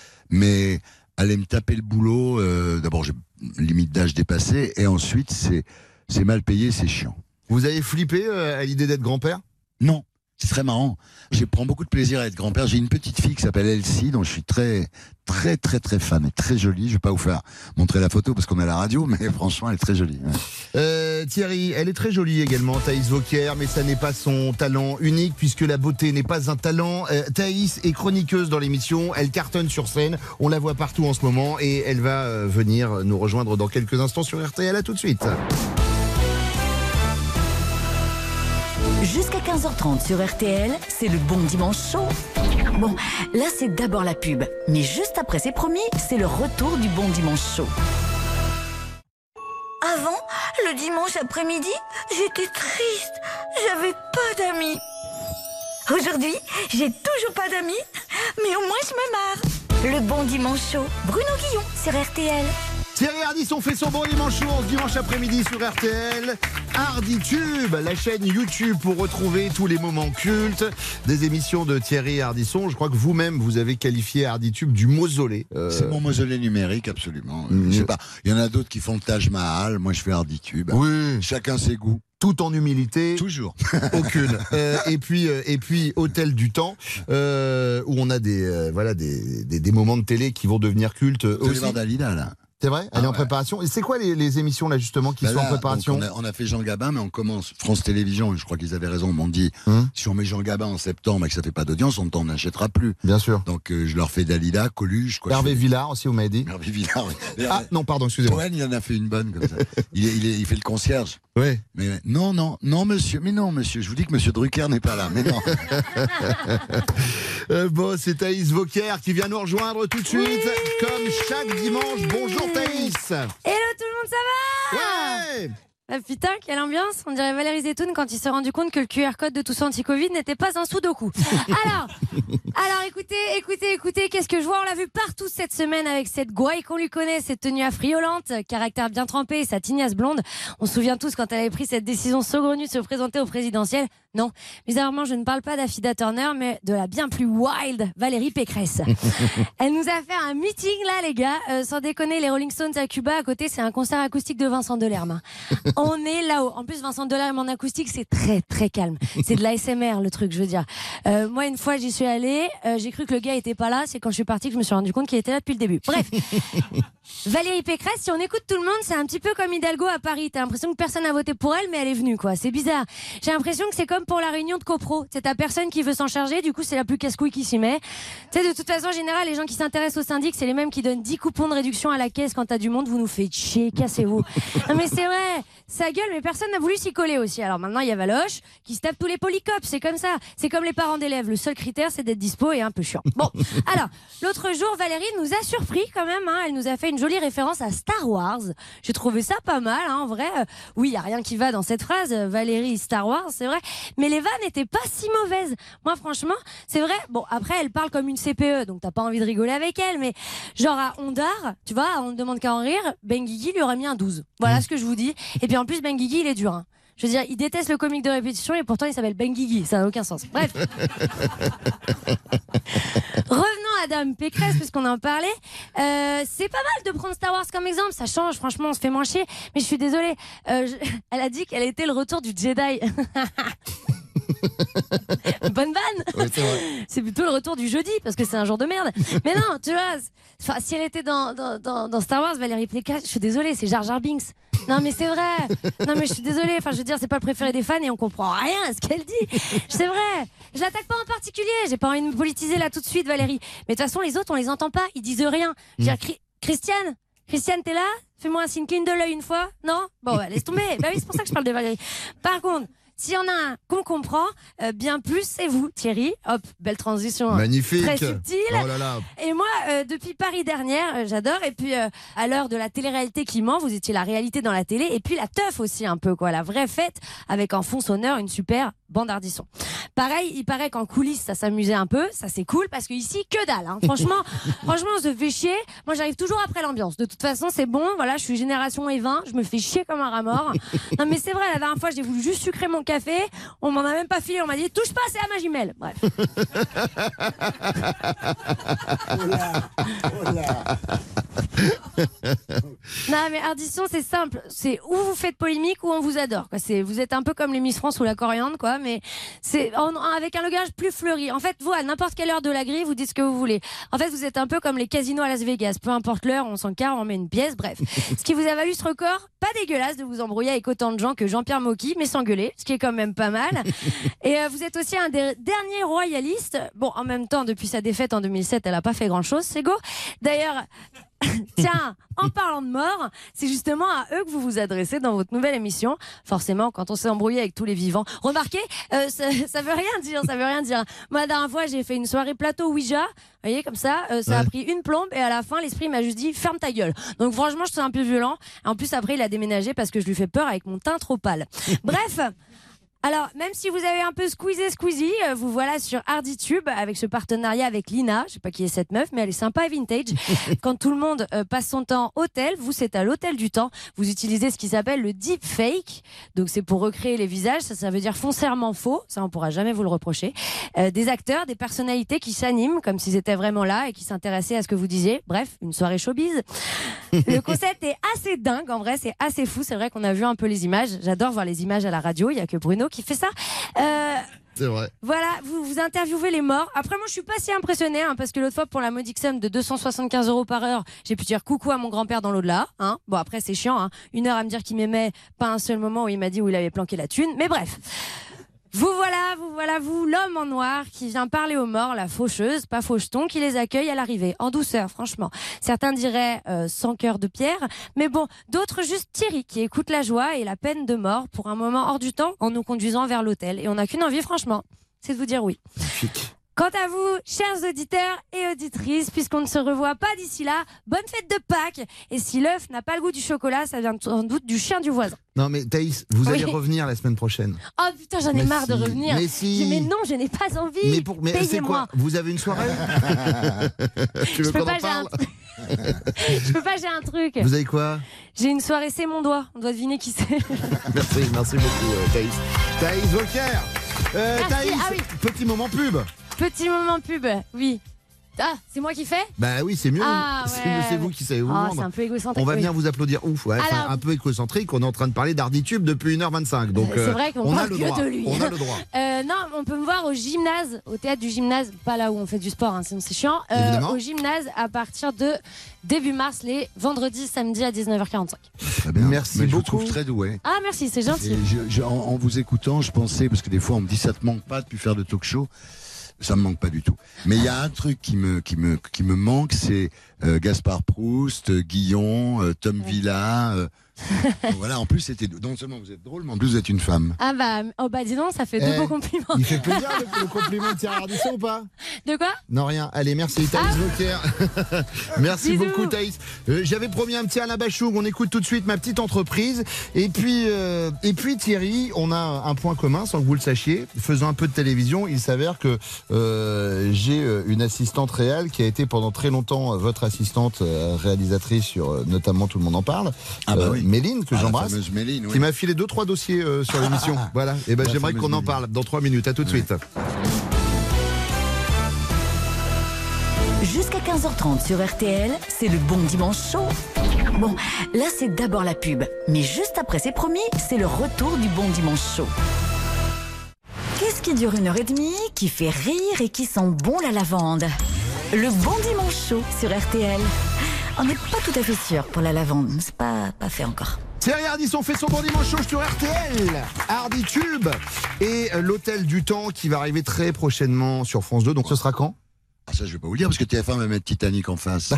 Mais aller me taper le boulot, d'abord, j'ai une limite d'âge dépassée. Et ensuite, c'est mal payé, c'est chiant. Vous avez flippé à l'idée d'être grand-père? Non. C'est très marrant. Je prends beaucoup de plaisir à être grand-père. J'ai une petite fille qui s'appelle Elsie, dont je suis très fan et très jolie. Je vais pas vous faire montrer la photo parce qu'on est à la radio, mais franchement, elle est très jolie. Ouais. Thierry, elle est très jolie également, Thaïs Vauquier, mais ça n'est pas son talent unique puisque la beauté n'est pas un talent. Thaïs est chroniqueuse dans l'émission, elle cartonne sur scène, on la voit partout en ce moment et elle va venir nous rejoindre dans quelques instants sur RTL. À tout de suite. Jusqu'à 15h30 sur RTL, c'est le Bon Dimanche Show. Bon, là c'est d'abord la pub, mais juste après, c'est promis, c'est le retour du Bon Dimanche Show. Avant, le dimanche après-midi, j'étais triste, j'avais pas d'amis. Aujourd'hui, j'ai toujours pas d'amis, mais au moins je me marre. Le Bon Dimanche Show, Bruno Guillon sur RTL. Thierry Ardisson fait son bon dimanche chaud dimanche après-midi sur RTL. Arditube, la chaîne YouTube pour retrouver tous les moments cultes des émissions de Thierry Ardisson. Je crois que vous-même, vous avez qualifié Arditube du mausolée. C'est mon mausolée numérique, absolument. Je sais pas, il y en a d'autres qui font le Taj Mahal, moi je fais Arditube. Oui. Chacun ses goûts. Tout en humilité. Toujours. Aucune. Et puis Hôtel du Temps, où on a des moments de télé qui vont devenir cultes aussi. C'est Dalida, là. C'est vrai, elle est en préparation. Et c'est quoi les émissions là justement qui sont en préparation? On a fait Jean Gabin, mais on commence France Télévisions. Je crois qu'ils avaient raison. Ils m'ont dit si on met Jean Gabin en septembre et que ça fait pas d'audience, on ne t'en achètera plus. Bien sûr. Donc je leur fais Dalida, Coluche. Hervé Villard aussi, vous m'avez dit. Hervé Villard. Oui. Ah non, pardon, excusez-moi. Cohen, il en a fait une bonne comme ça. il fait le concierge. Oui. Mais non, monsieur. Mais non, monsieur. Je vous dis que monsieur Drucker n'est pas là. Mais non. Bon, c'est Thaïs Vauquier qui vient nous rejoindre tout de suite, comme chaque dimanche. Bonjour Thaïs. Hello tout le monde, ça va? Ouais. Ah, putain, quelle ambiance. On dirait Valérie Zetoun quand il s'est rendu compte que le QR code de Tous Anti-Covid n'était pas un sudoku. Alors écoutez, qu'est-ce que je vois? On l'a vu partout cette semaine avec cette gouaille qu'on lui connaît, cette tenue affriolante, caractère bien trempé, sa tignasse blonde. On se souvient tous quand elle avait pris cette décision saugrenue de se présenter au présidentiel. Non, bizarrement, je ne parle pas d'Affida Turner, mais de la bien plus wild Valérie Pécresse. Elle nous a fait un meeting là, les gars. Sans déconner, les Rolling Stones à Cuba, à côté, c'est un concert acoustique de Vincent Delerme. On est là-haut. En plus, Vincent Delerme en acoustique, c'est très très calme. C'est de l'ASMR le truc, je veux dire. Moi, une fois, j'y suis allée. J'ai cru que le gars était pas là. C'est quand je suis partie que je me suis rendu compte qu'il était là depuis le début. Bref. Valérie Pécresse, si on écoute tout le monde, c'est un petit peu comme Hidalgo à Paris. T'as l'impression que personne n'a voté pour elle, mais elle est venue, quoi. C'est bizarre. J'ai l'impression que c'est comme pour la réunion de copro. C'est ta personne qui veut s'en charger, du coup, c'est la plus casse-couille qui s'y met. Tu sais, de toute façon, en général, les gens qui s'intéressent au syndic, c'est les mêmes qui donnent 10 coupons de réduction à la caisse quand t'as du monde. Vous nous faites chier, cassez-vous. Non, mais c'est vrai. Ça gueule, mais personne n'a voulu s'y coller aussi. Alors maintenant, il y a Valoche qui se tape tous les polycopes. C'est comme ça. C'est comme les parents d'élèves. Le seul critère, c'est d'être dispo et un peu chiant. Bon. Alors, l'autre jour, Valérie nous a surpris quand même, hein. Elle nous a fait une jolie référence à Star Wars. J'ai trouvé ça pas mal, hein, en vrai. Oui, il y a rien qui va dans cette phrase. Valérie Star Wars, c'est vrai. Mais les vannes n'étaient pas si mauvaises. Moi, franchement, c'est vrai. Bon, après, elle parle comme une CPE, donc t'as pas envie de rigoler avec elle. Mais genre à Ondar, tu vois, on ne demande qu'à en rire. Benguigui lui aurait mis un 12. Voilà ce que je vous dis. Et puis en plus, Benguigui, il est dur, hein. Je veux dire, il déteste le comique de répétition et pourtant il s'appelle Benguigui. Ça n'a aucun sens. Bref. Revenons à Dame Pécresse, puisqu'on en parlait. C'est pas mal de prendre Star Wars comme exemple. Ça change, franchement, on se fait moins chier. Mais je suis désolée. Elle a dit qu'elle était le retour du Jedi. Bonne vanne. Oui, c'est plutôt le retour du jeudi parce que c'est un jour de merde. Mais non, tu vois, si elle était dans Star Wars, Valérie Pécresse, je suis désolée, c'est Jar Jar Binks. Non mais c'est vrai. Non mais je suis désolée. Enfin, je veux dire, c'est pas le préféré des fans et on comprend rien à ce qu'elle dit. C'est vrai. Je l'attaque pas en particulier. J'ai pas envie de me politiser là tout de suite, Valérie. Mais de toute façon, les autres, on les entend pas. Ils disent rien. Je veux dire, Christiane, t'es là? Fais-moi un signe clean de l'œil une fois. Non? Bon, bah, laisse tomber. Bah oui, c'est pour ça que je parle de Valérie. Par contre, s'il y en a un qu'on comprend bien plus, c'est vous, Thierry. Hop, belle transition. Magnifique. Très subtile. Oh là là. Et moi, depuis Paris dernière, j'adore. Et puis, à l'heure de la télé-réalité qui ment, vous étiez la réalité dans la télé. Et puis, la teuf aussi, un peu, quoi. La vraie fête, avec en fond sonore une super bande Ardisson. Pareil, il paraît qu'en coulisses, ça s'amusait un peu. Ça, c'est cool, parce que ici, que dalle, hein. Franchement, on se fait chier. Moi, j'arrive toujours après l'ambiance. De toute façon, c'est bon. Voilà, je suis génération E20. Je me fais chier comme un rat mort. Non, mais c'est vrai, la dernière fois, j'ai voulu juste sucrer mon café. On m'en a même pas filé. On m'a dit, touche pas, c'est à Magimel. Bref. Non, mais Ardisson, c'est simple. C'est où vous faites polémique ou on vous adore. Quoi. Vous êtes un peu comme les Miss France ou la coriandre, quoi. Mais c'est avec un langage plus fleuri. En fait, vous, à n'importe quelle heure de la grille, vous dites ce que vous voulez. En fait, vous êtes un peu comme les casinos à Las Vegas. Peu importe l'heure, on s'encarre, on met une pièce. Bref. Ce qui vous a valu ce record, pas dégueulasse de vous embrouiller avec autant de gens que Jean-Pierre Mocky, mais sans gueuler. Ce qui est quand même pas mal. Et vous êtes aussi un des derniers royalistes. Bon, en même temps, depuis sa défaite en 2007, elle a pas fait grand-chose, c'est go. D'ailleurs, tiens, en parlant de mort, c'est justement à eux que vous vous adressez dans votre nouvelle émission. Forcément, quand on s'est embrouillé avec tous les vivants. Remarquez, ça veut rien dire, ça veut rien dire. Moi, la dernière fois, j'ai fait une soirée plateau Ouija. Vous voyez, comme ça, ça a pris une plombe et à la fin, l'esprit m'a juste dit ferme ta gueule. Donc franchement, je suis un peu violent. En plus, après, il a déménagé parce que je lui fais peur avec mon teint trop pâle. Bref. Alors, même si vous avez un peu squeezy, vous voilà sur HardyTube avec ce partenariat avec Lina. Je sais pas qui est cette meuf, mais elle est sympa et vintage. Quand tout le monde passe son temps hôtel, vous, c'est à l'hôtel du temps. Vous utilisez ce qui s'appelle le deepfake. Donc, c'est pour recréer les visages. Ça veut dire foncièrement faux. Ça, on pourra jamais vous le reprocher. Des acteurs, des personnalités qui s'animent comme s'ils étaient vraiment là et qui s'intéressaient à ce que vous disiez. Bref, une soirée showbiz. Le concept est assez dingue. En vrai, c'est assez fou. C'est vrai qu'on a vu un peu les images. J'adore voir les images à la radio. Il y a que Bruno qui fait ça. C'est vrai. Voilà, vous interviewez les morts. Après, moi, je suis pas si impressionnée, parce que l'autre fois, pour la modique somme de 275 € par heure, j'ai pu dire coucou à mon grand-père dans l'au-delà. Bon, après, c'est chiant. Une heure à me dire qu'il m'aimait, pas un seul moment où il m'a dit où il avait planqué la thune. Mais bref. Vous voilà, l'homme en noir qui vient parler aux morts, la faucheuse, pas faucheton, qui les accueille à l'arrivée, en douceur, franchement. Certains diraient sans cœur de pierre, mais bon, d'autres juste Thierry, qui écoute la joie et la peine de mort pour un moment hors du temps en nous conduisant vers l'hôtel. Et on n'a qu'une envie, franchement, c'est de vous dire oui. Magnifique. Quant à vous, chers auditeurs et auditrices, puisqu'on ne se revoit pas d'ici là, bonne fête de Pâques. Et si l'œuf n'a pas le goût du chocolat, ça vient sans doute du chien du voisin. Non mais Thaïs, vous allez revenir la semaine prochaine. Oh putain, j'en ai marre de revenir. Mais si. Mais non, je n'ai pas envie. Mais c'est quoi? Vous avez une soirée? Tu veux qu'on en parle? Je peux pas, j'ai un truc. Vous avez quoi? J'ai une soirée, c'est mon doigt. On doit deviner qui c'est. Merci beaucoup Thaïs. Thaïs Vauquier. Thaïs, oui. Petit moment pub. Petit moment pub, oui. Ah, c'est moi qui fais? Bah oui, c'est mieux. Ah, ouais. C'est vous qui savez vous vendre. C'est un peu égocentrique. On va venir vous applaudir. Ouf, ouais, alors, un peu égocentrique. On est en train de parler d'HardyTube depuis 1h25. Donc, c'est vrai qu'on parle que de lui. On a le droit. Non, on peut me voir au gymnase, au théâtre du gymnase, pas là où on fait du sport, sinon c'est chiant. Au gymnase à partir de début mars, les vendredis, samedis à 19h45. Très bien. Merci beaucoup. Je vous trouve très doué. Ah, merci, c'est gentil. En vous écoutant, je pensais, parce que des fois on me dit ça te manque pas de faire de talk show. Ça me manque pas du tout. Mais il y a un truc qui me manque, c'est Gaspard Proust, Guillon, Tom Villa. Voilà, en plus, non seulement vous êtes drôle, mais en plus vous êtes une femme. Ah bah dis donc, ça fait deux beaux compliments. Il fait plaisir le compliment de Thierry Ardisson ou pas? De quoi? Non, rien. Allez, merci Thaïs Vauquier. Merci beaucoup Thaïs. J'avais promis un petit Alain Bachung, on écoute tout de suite Ma Petite Entreprise. Et puis Thierry, on a un point commun sans que vous le sachiez. Faisant un peu de télévision, il s'avère que j'ai une assistante réelle qui a été pendant très longtemps votre assistante réalisatrice sur notamment Tout le monde en parle. Ah bah oui. Méline, que j'embrasse, Méline, oui. qui m'a filé 2-3 dossiers sur l'émission. Voilà. Et ben j'aimerais qu'on en parle dans 3 minutes. À tout de suite. Jusqu'à 15h30 sur RTL, c'est le Bon Dimanche Show. Bon, là c'est d'abord la pub, mais juste après, c'est promis, c'est le retour du Bon Dimanche Show. Qu'est-ce qui dure 1h30, qui fait rire et qui sent bon la lavande? Le Bon Dimanche Show sur RTL. On n'est pas tout à fait sûr pour la lavande, c'est pas fait encore. Thierry Ardisson fait son Bon Dimanche Show sur RTL, HardyTube et l'Hôtel du Temps qui va arriver très prochainement sur France 2. Donc ce sera quand? Ah, ça, je vais pas vous le dire, parce que TF1 va mettre Titanic en face.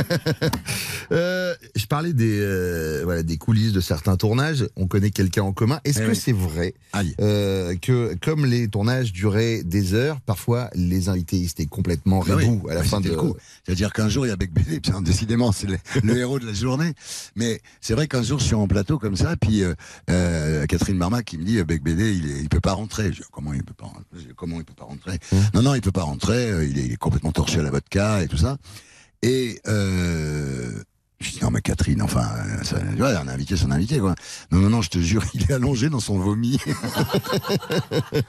Je parlais des coulisses de certains tournages. On connaît quelqu'un en commun. Est-ce que c'est vrai que, comme les tournages duraient des heures, parfois les invités étaient complètement rebous à la fin de... C'est-à-dire qu'un jour, il y a Bec Bédé, décidément, c'est le héros de la journée. Mais c'est vrai qu'un jour, je suis en plateau comme ça, puis Catherine Marmac qui me dit Bec Bédé, il peut pas rentrer. Je dis, comment il peut pas rentrer? Non, il peut pas rentrer. Il est complètement torché à la vodka et tout ça. Et je dis non mais Catherine, enfin, un invité, son invité quoi. Non, je te jure, il est allongé dans son vomi.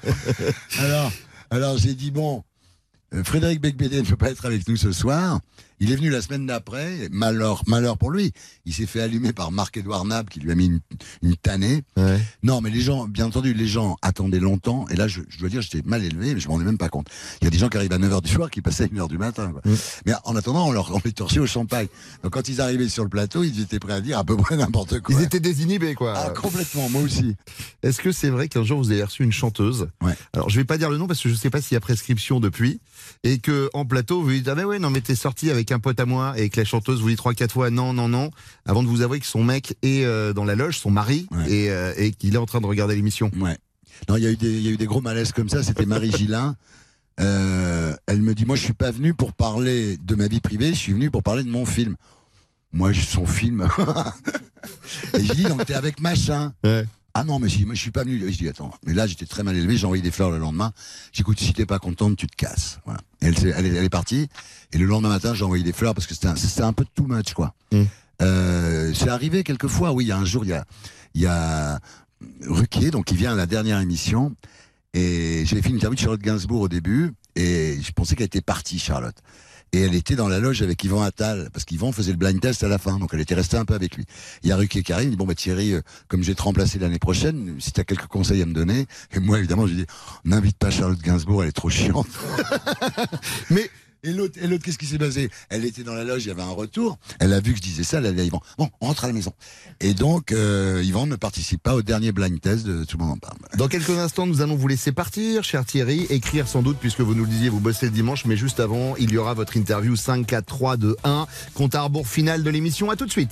alors j'ai dit bon, Frédéric Becbédé ne peut pas être avec nous ce soir. Il est venu la semaine d'après, malheur pour lui. Il s'est fait allumer par Marc-Édouard Nab qui lui a mis une tannée. Ouais. Non, mais les gens, bien entendu, les gens attendaient longtemps. Et là, je dois dire, j'étais mal élevé, mais je m'en rendais même pas compte. Il y a des gens qui arrivent à 9h du soir qui passaient à 1h du matin. Quoi. Mais en attendant, on les torchait au champagne. Donc quand ils arrivaient sur le plateau, ils étaient prêts à dire à peu près n'importe quoi. Ils étaient désinhibés, quoi. Ah, complètement, moi aussi. Est-ce que c'est vrai qu'un jour vous avez reçu une chanteuse? Ouais. Alors je vais pas dire le nom parce que je sais pas s'il y a prescription depuis. Et que en plateau, vous dites, ah ben ouais, non mais t'es sorti avec un pote à moi et que la chanteuse vous dit 3-4 fois non, avant de vous avouer que son mec est dans la loge, son mari, et qu'il est en train de regarder l'émission. Ouais. Non, il y a eu des gros malaises comme ça, c'était Marie Gillin. Elle me dit, moi je suis pas venu pour parler de ma vie privée, je suis venu pour parler de mon film. Moi, son film. Et je dis, donc t'es avec machin. Ouais. Ah non, mais moi, je suis pas venu. Je dis, attends. Mais là, j'étais très mal élevé, j'ai envoyé des fleurs le lendemain. J'écoute, si t'es pas contente, tu te casses. Voilà. Et elle est partie. Et le lendemain matin, j'ai envoyé des fleurs parce que c'était un peu too much, quoi. C'est arrivé quelquefois, oui, il y a un jour, il y a Ruquier, donc il vient à la dernière émission. Et j'avais fait une interview de Charlotte Gainsbourg au début. Et je pensais qu'elle était partie, Charlotte. Et elle était dans la loge avec Yvan Attal, parce qu'Yvan faisait le blind test à la fin, donc elle était restée un peu avec lui. Il y a Ruquier qui arrive, il dit, bon bah Thierry, comme je vais te remplacer l'année prochaine, si tu as quelques conseils à me donner. Et moi évidemment je lui dis, n'invite pas Charlotte Gainsbourg, elle est trop chiante. Mais et l'autre, qu'est-ce qui s'est passé? Elle était dans la loge, il y avait un retour, elle a vu que je disais ça, elle a dit à Yvan, bon, on rentre à la maison. Et donc Yvan ne participe pas au dernier blind test de Tout le monde en parle. Dans quelques instants, nous allons vous laisser partir, cher Thierry, écrire sans doute, puisque vous nous le disiez, vous bossez le dimanche, mais juste avant, il y aura votre interview 5, 4, 3, 2, 1, compte à rebours final de l'émission. À tout de suite.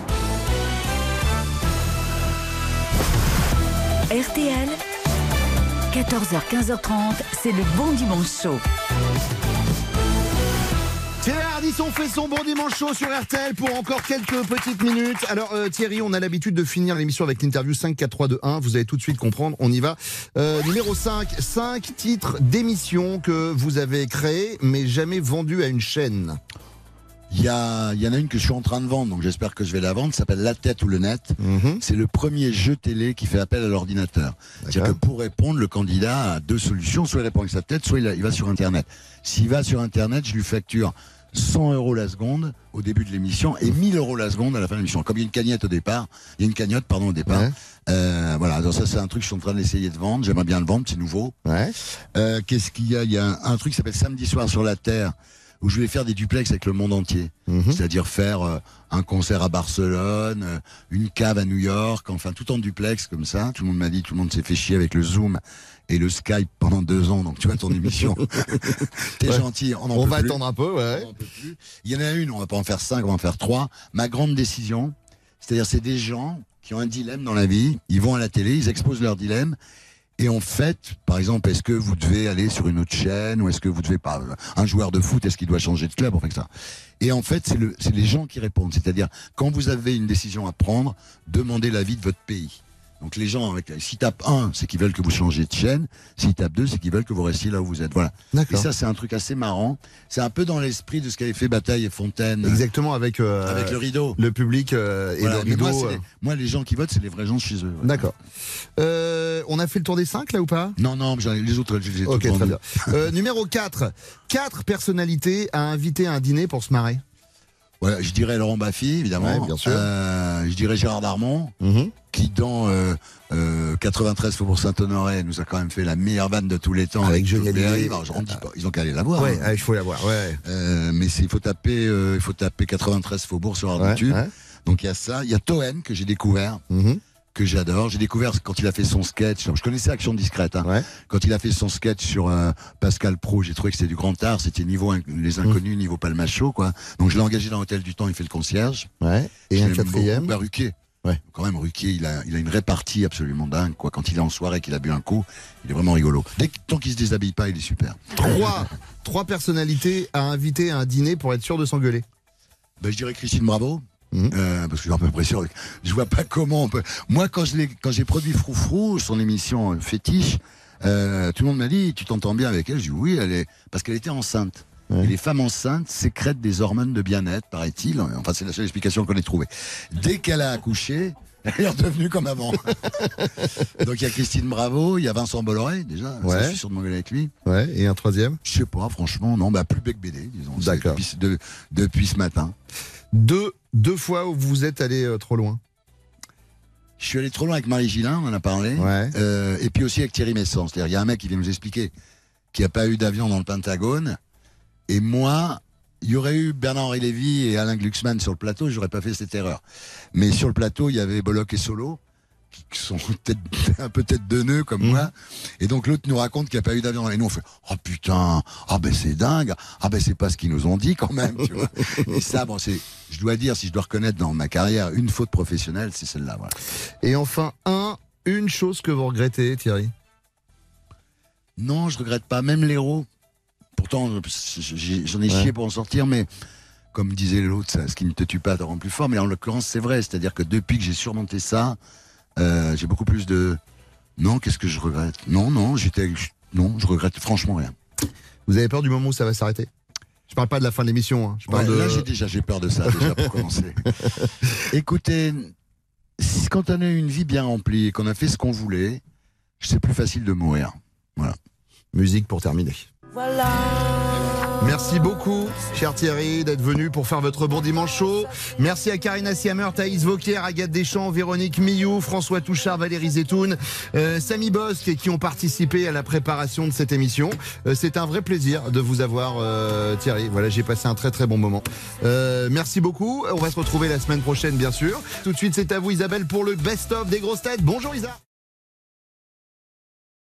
RTL, 14h, 15h30, c'est le Bon Dimanche Show. Thierry Ardisson fait son Bon Dimanche Show sur RTL pour encore quelques petites minutes. Alors Thierry, on a l'habitude de finir l'émission avec l'interview 5, 4, 3, 2, 1. Vous allez tout de suite comprendre, on y va. Numéro 5, 5 titres d'émissions que vous avez créés mais jamais vendus à une chaîne. Il y en a une que je suis en train de vendre, donc j'espère que je vais la vendre, ça s'appelle La Tête ou le Net. C'est le premier jeu télé qui fait appel à l'ordinateur. C'est-à-dire que pour répondre, le candidat a deux solutions, soit il répond avec sa tête, soit il va sur Internet. S'il va sur Internet, je lui facture 100 € la seconde au début de l'émission et 1000 € la seconde à la fin de l'émission. Comme il y a une cagnotte au départ, voilà, alors ça c'est un truc que je suis en train d'essayer de vendre, j'aimerais bien le vendre, c'est nouveau. Ouais. Qu'est-ce qu'il y a? Il y a un truc qui s'appelle Samedi soir sur la Terre, où je vais faire des duplex avec le monde entier. C'est-à-dire faire un concert à Barcelone, une cave à New York, enfin tout en duplex comme ça. Tout le monde m'a dit, tout le monde s'est fait chier avec le Zoom et le Skype pendant 2 ans, donc tu vois ton émission. T'es gentil, on va attendre un peu, ouais. Il y en a une, on va pas en faire 5, on va en faire 3. Ma grande décision, c'est-à-dire c'est des gens qui ont un dilemme dans la vie, ils vont à la télé, ils exposent leur dilemme. Et en fait, par exemple, est-ce que vous devez aller sur une autre chaîne ou est-ce que vous devez pas un joueur de foot, est-ce qu'il doit changer de club, enfin que ça. Et en fait, c'est les gens qui répondent. C'est-à-dire, quand vous avez une décision à prendre, demandez l'avis de votre pays. Donc les gens, s'ils tapent 1, c'est qu'ils veulent que vous changez de chaîne. S'ils tapent 2, c'est qu'ils veulent que vous restiez là où vous êtes. Voilà. Et ça, c'est un truc assez marrant. C'est un peu dans l'esprit de ce qu'avait fait Bataille et Fontaine. Exactement, avec le rideau. Le public et le rideau. Moi, les gens qui votent, c'est les vrais gens de chez eux. Ouais. D'accord. On a fait le tour des 5, là, ou pas? Non, les autres, je les ai tous très bien. Numéro 4. 4 personnalités à inviter à un dîner pour se marrer. Ouais, je dirais Laurent Baffy, évidemment. Ouais, bien sûr. Je dirais Gérard Darmon, qui dans 93 Faubourg Saint-Honoré nous a quand même fait la meilleure vanne de tous les temps. Avec Johnny Hallyday. On dit pas, ils ont qu'à aller la voir. Ouais, il faut la voir. Ouais. Mais il faut taper 93 Faubourg sur Arditude. Ouais. Donc il y a ça. Il y a Toen que j'ai découvert. Que j'adore. J'ai découvert quand il a fait son sketch. Je connaissais Action Discrète. Quand il a fait son sketch sur Pascal Praud, j'ai trouvé que c'était du grand art. C'était niveau Les Inconnus, niveau Palmacho, quoi. Donc je l'ai engagé dans l'Hôtel du Temps. Il fait le concierge. Ouais. Et un 4e. Ruquier. Ouais. Quand même, Ruquier, il a une répartie absolument dingue, quoi. Quand il est en soirée, qu'il a bu un coup, il est vraiment rigolo. Tant qu'il se déshabille pas, il est super. 3 personnalités à inviter à un dîner pour être sûr de s'engueuler. Je dirais Christine Bravo. Parce que je suis à peu près sûr. Je vois pas comment on peut. Moi, quand j'ai produit Froufrou, son émission fétiche, tout le monde m'a dit, tu t'entends bien avec elle? Je dis oui, parce qu'elle était enceinte. Et les femmes enceintes sécrètent des hormones de bien-être, paraît-il. Enfin, c'est la seule explication qu'on ait trouvée. Dès qu'elle a accouché, Elle est redevenue comme avant. Donc il y a Christine Bravo, il y a Vincent Bolloré déjà. Ouais. Ça, je suis sûr de m'engueuler avec lui. Ouais. Et un troisième? Je sais pas, franchement, non. Plus Bec BD, disons. D'accord. Depuis ce matin. Deux fois où vous êtes allé trop loin. Je suis allé trop loin avec Marie Gillin, on en a parlé. Ouais. Et puis aussi avec Thierry Messant. C'est-à-dire, il y a un mec qui vient nous expliquer qu'il n'y a pas eu d'avion dans le Pentagone. Et moi, il y aurait eu Bernard-Henri Lévy et Alain Glucksmann sur le plateau, j'aurais pas fait cette erreur. Mais sur le plateau, il y avait Bollock et Solo, qui sont peut-être un peu tête de nœud comme moi. Et donc l'autre nous raconte qu'il n'y a pas eu d'avion. Et nous on fait oh putain, c'est dingue, c'est pas ce qu'ils nous ont dit quand même. Tu vois. Et ça, je dois dire, si je dois reconnaître dans ma carrière une faute professionnelle, c'est celle-là. Voilà. Et enfin, une chose que vous regrettez, Thierry? Non, je regrette pas, même l'héros. Pourtant, j'en ai chié pour en sortir, mais comme disait l'autre, ce qui ne te tue pas te rend plus fort. Mais en l'occurrence, c'est vrai. C'est-à-dire que depuis que j'ai surmonté ça, j'ai beaucoup plus de... Non, qu'est-ce que je regrette? Non, je regrette franchement rien. Vous avez peur du moment où ça va s'arrêter? Je parle pas de la fin de l'émission. Hein. Là, j'ai peur de ça, déjà, pour commencer. Écoutez, quand on a une vie bien remplie et qu'on a fait ce qu'on voulait, c'est plus facile de mourir. Voilà. Musique pour terminer. Voilà. Merci beaucoup, cher Thierry, d'être venu pour faire votre bon dimanche chaud. Merci à Karina Siamer, Thaïs Vauquier, Agathe Deschamps, Véronique Millou, François Touchard, Valérie Zetoun, Samy Bosque, qui ont participé à la préparation de cette émission. C'est un vrai plaisir de vous avoir, Thierry. Voilà, j'ai passé un très très bon moment. Merci beaucoup. On va se retrouver la semaine prochaine, bien sûr. Tout de suite, c'est à vous, Isabelle, pour le best-of des grosses têtes. Bonjour, Isa.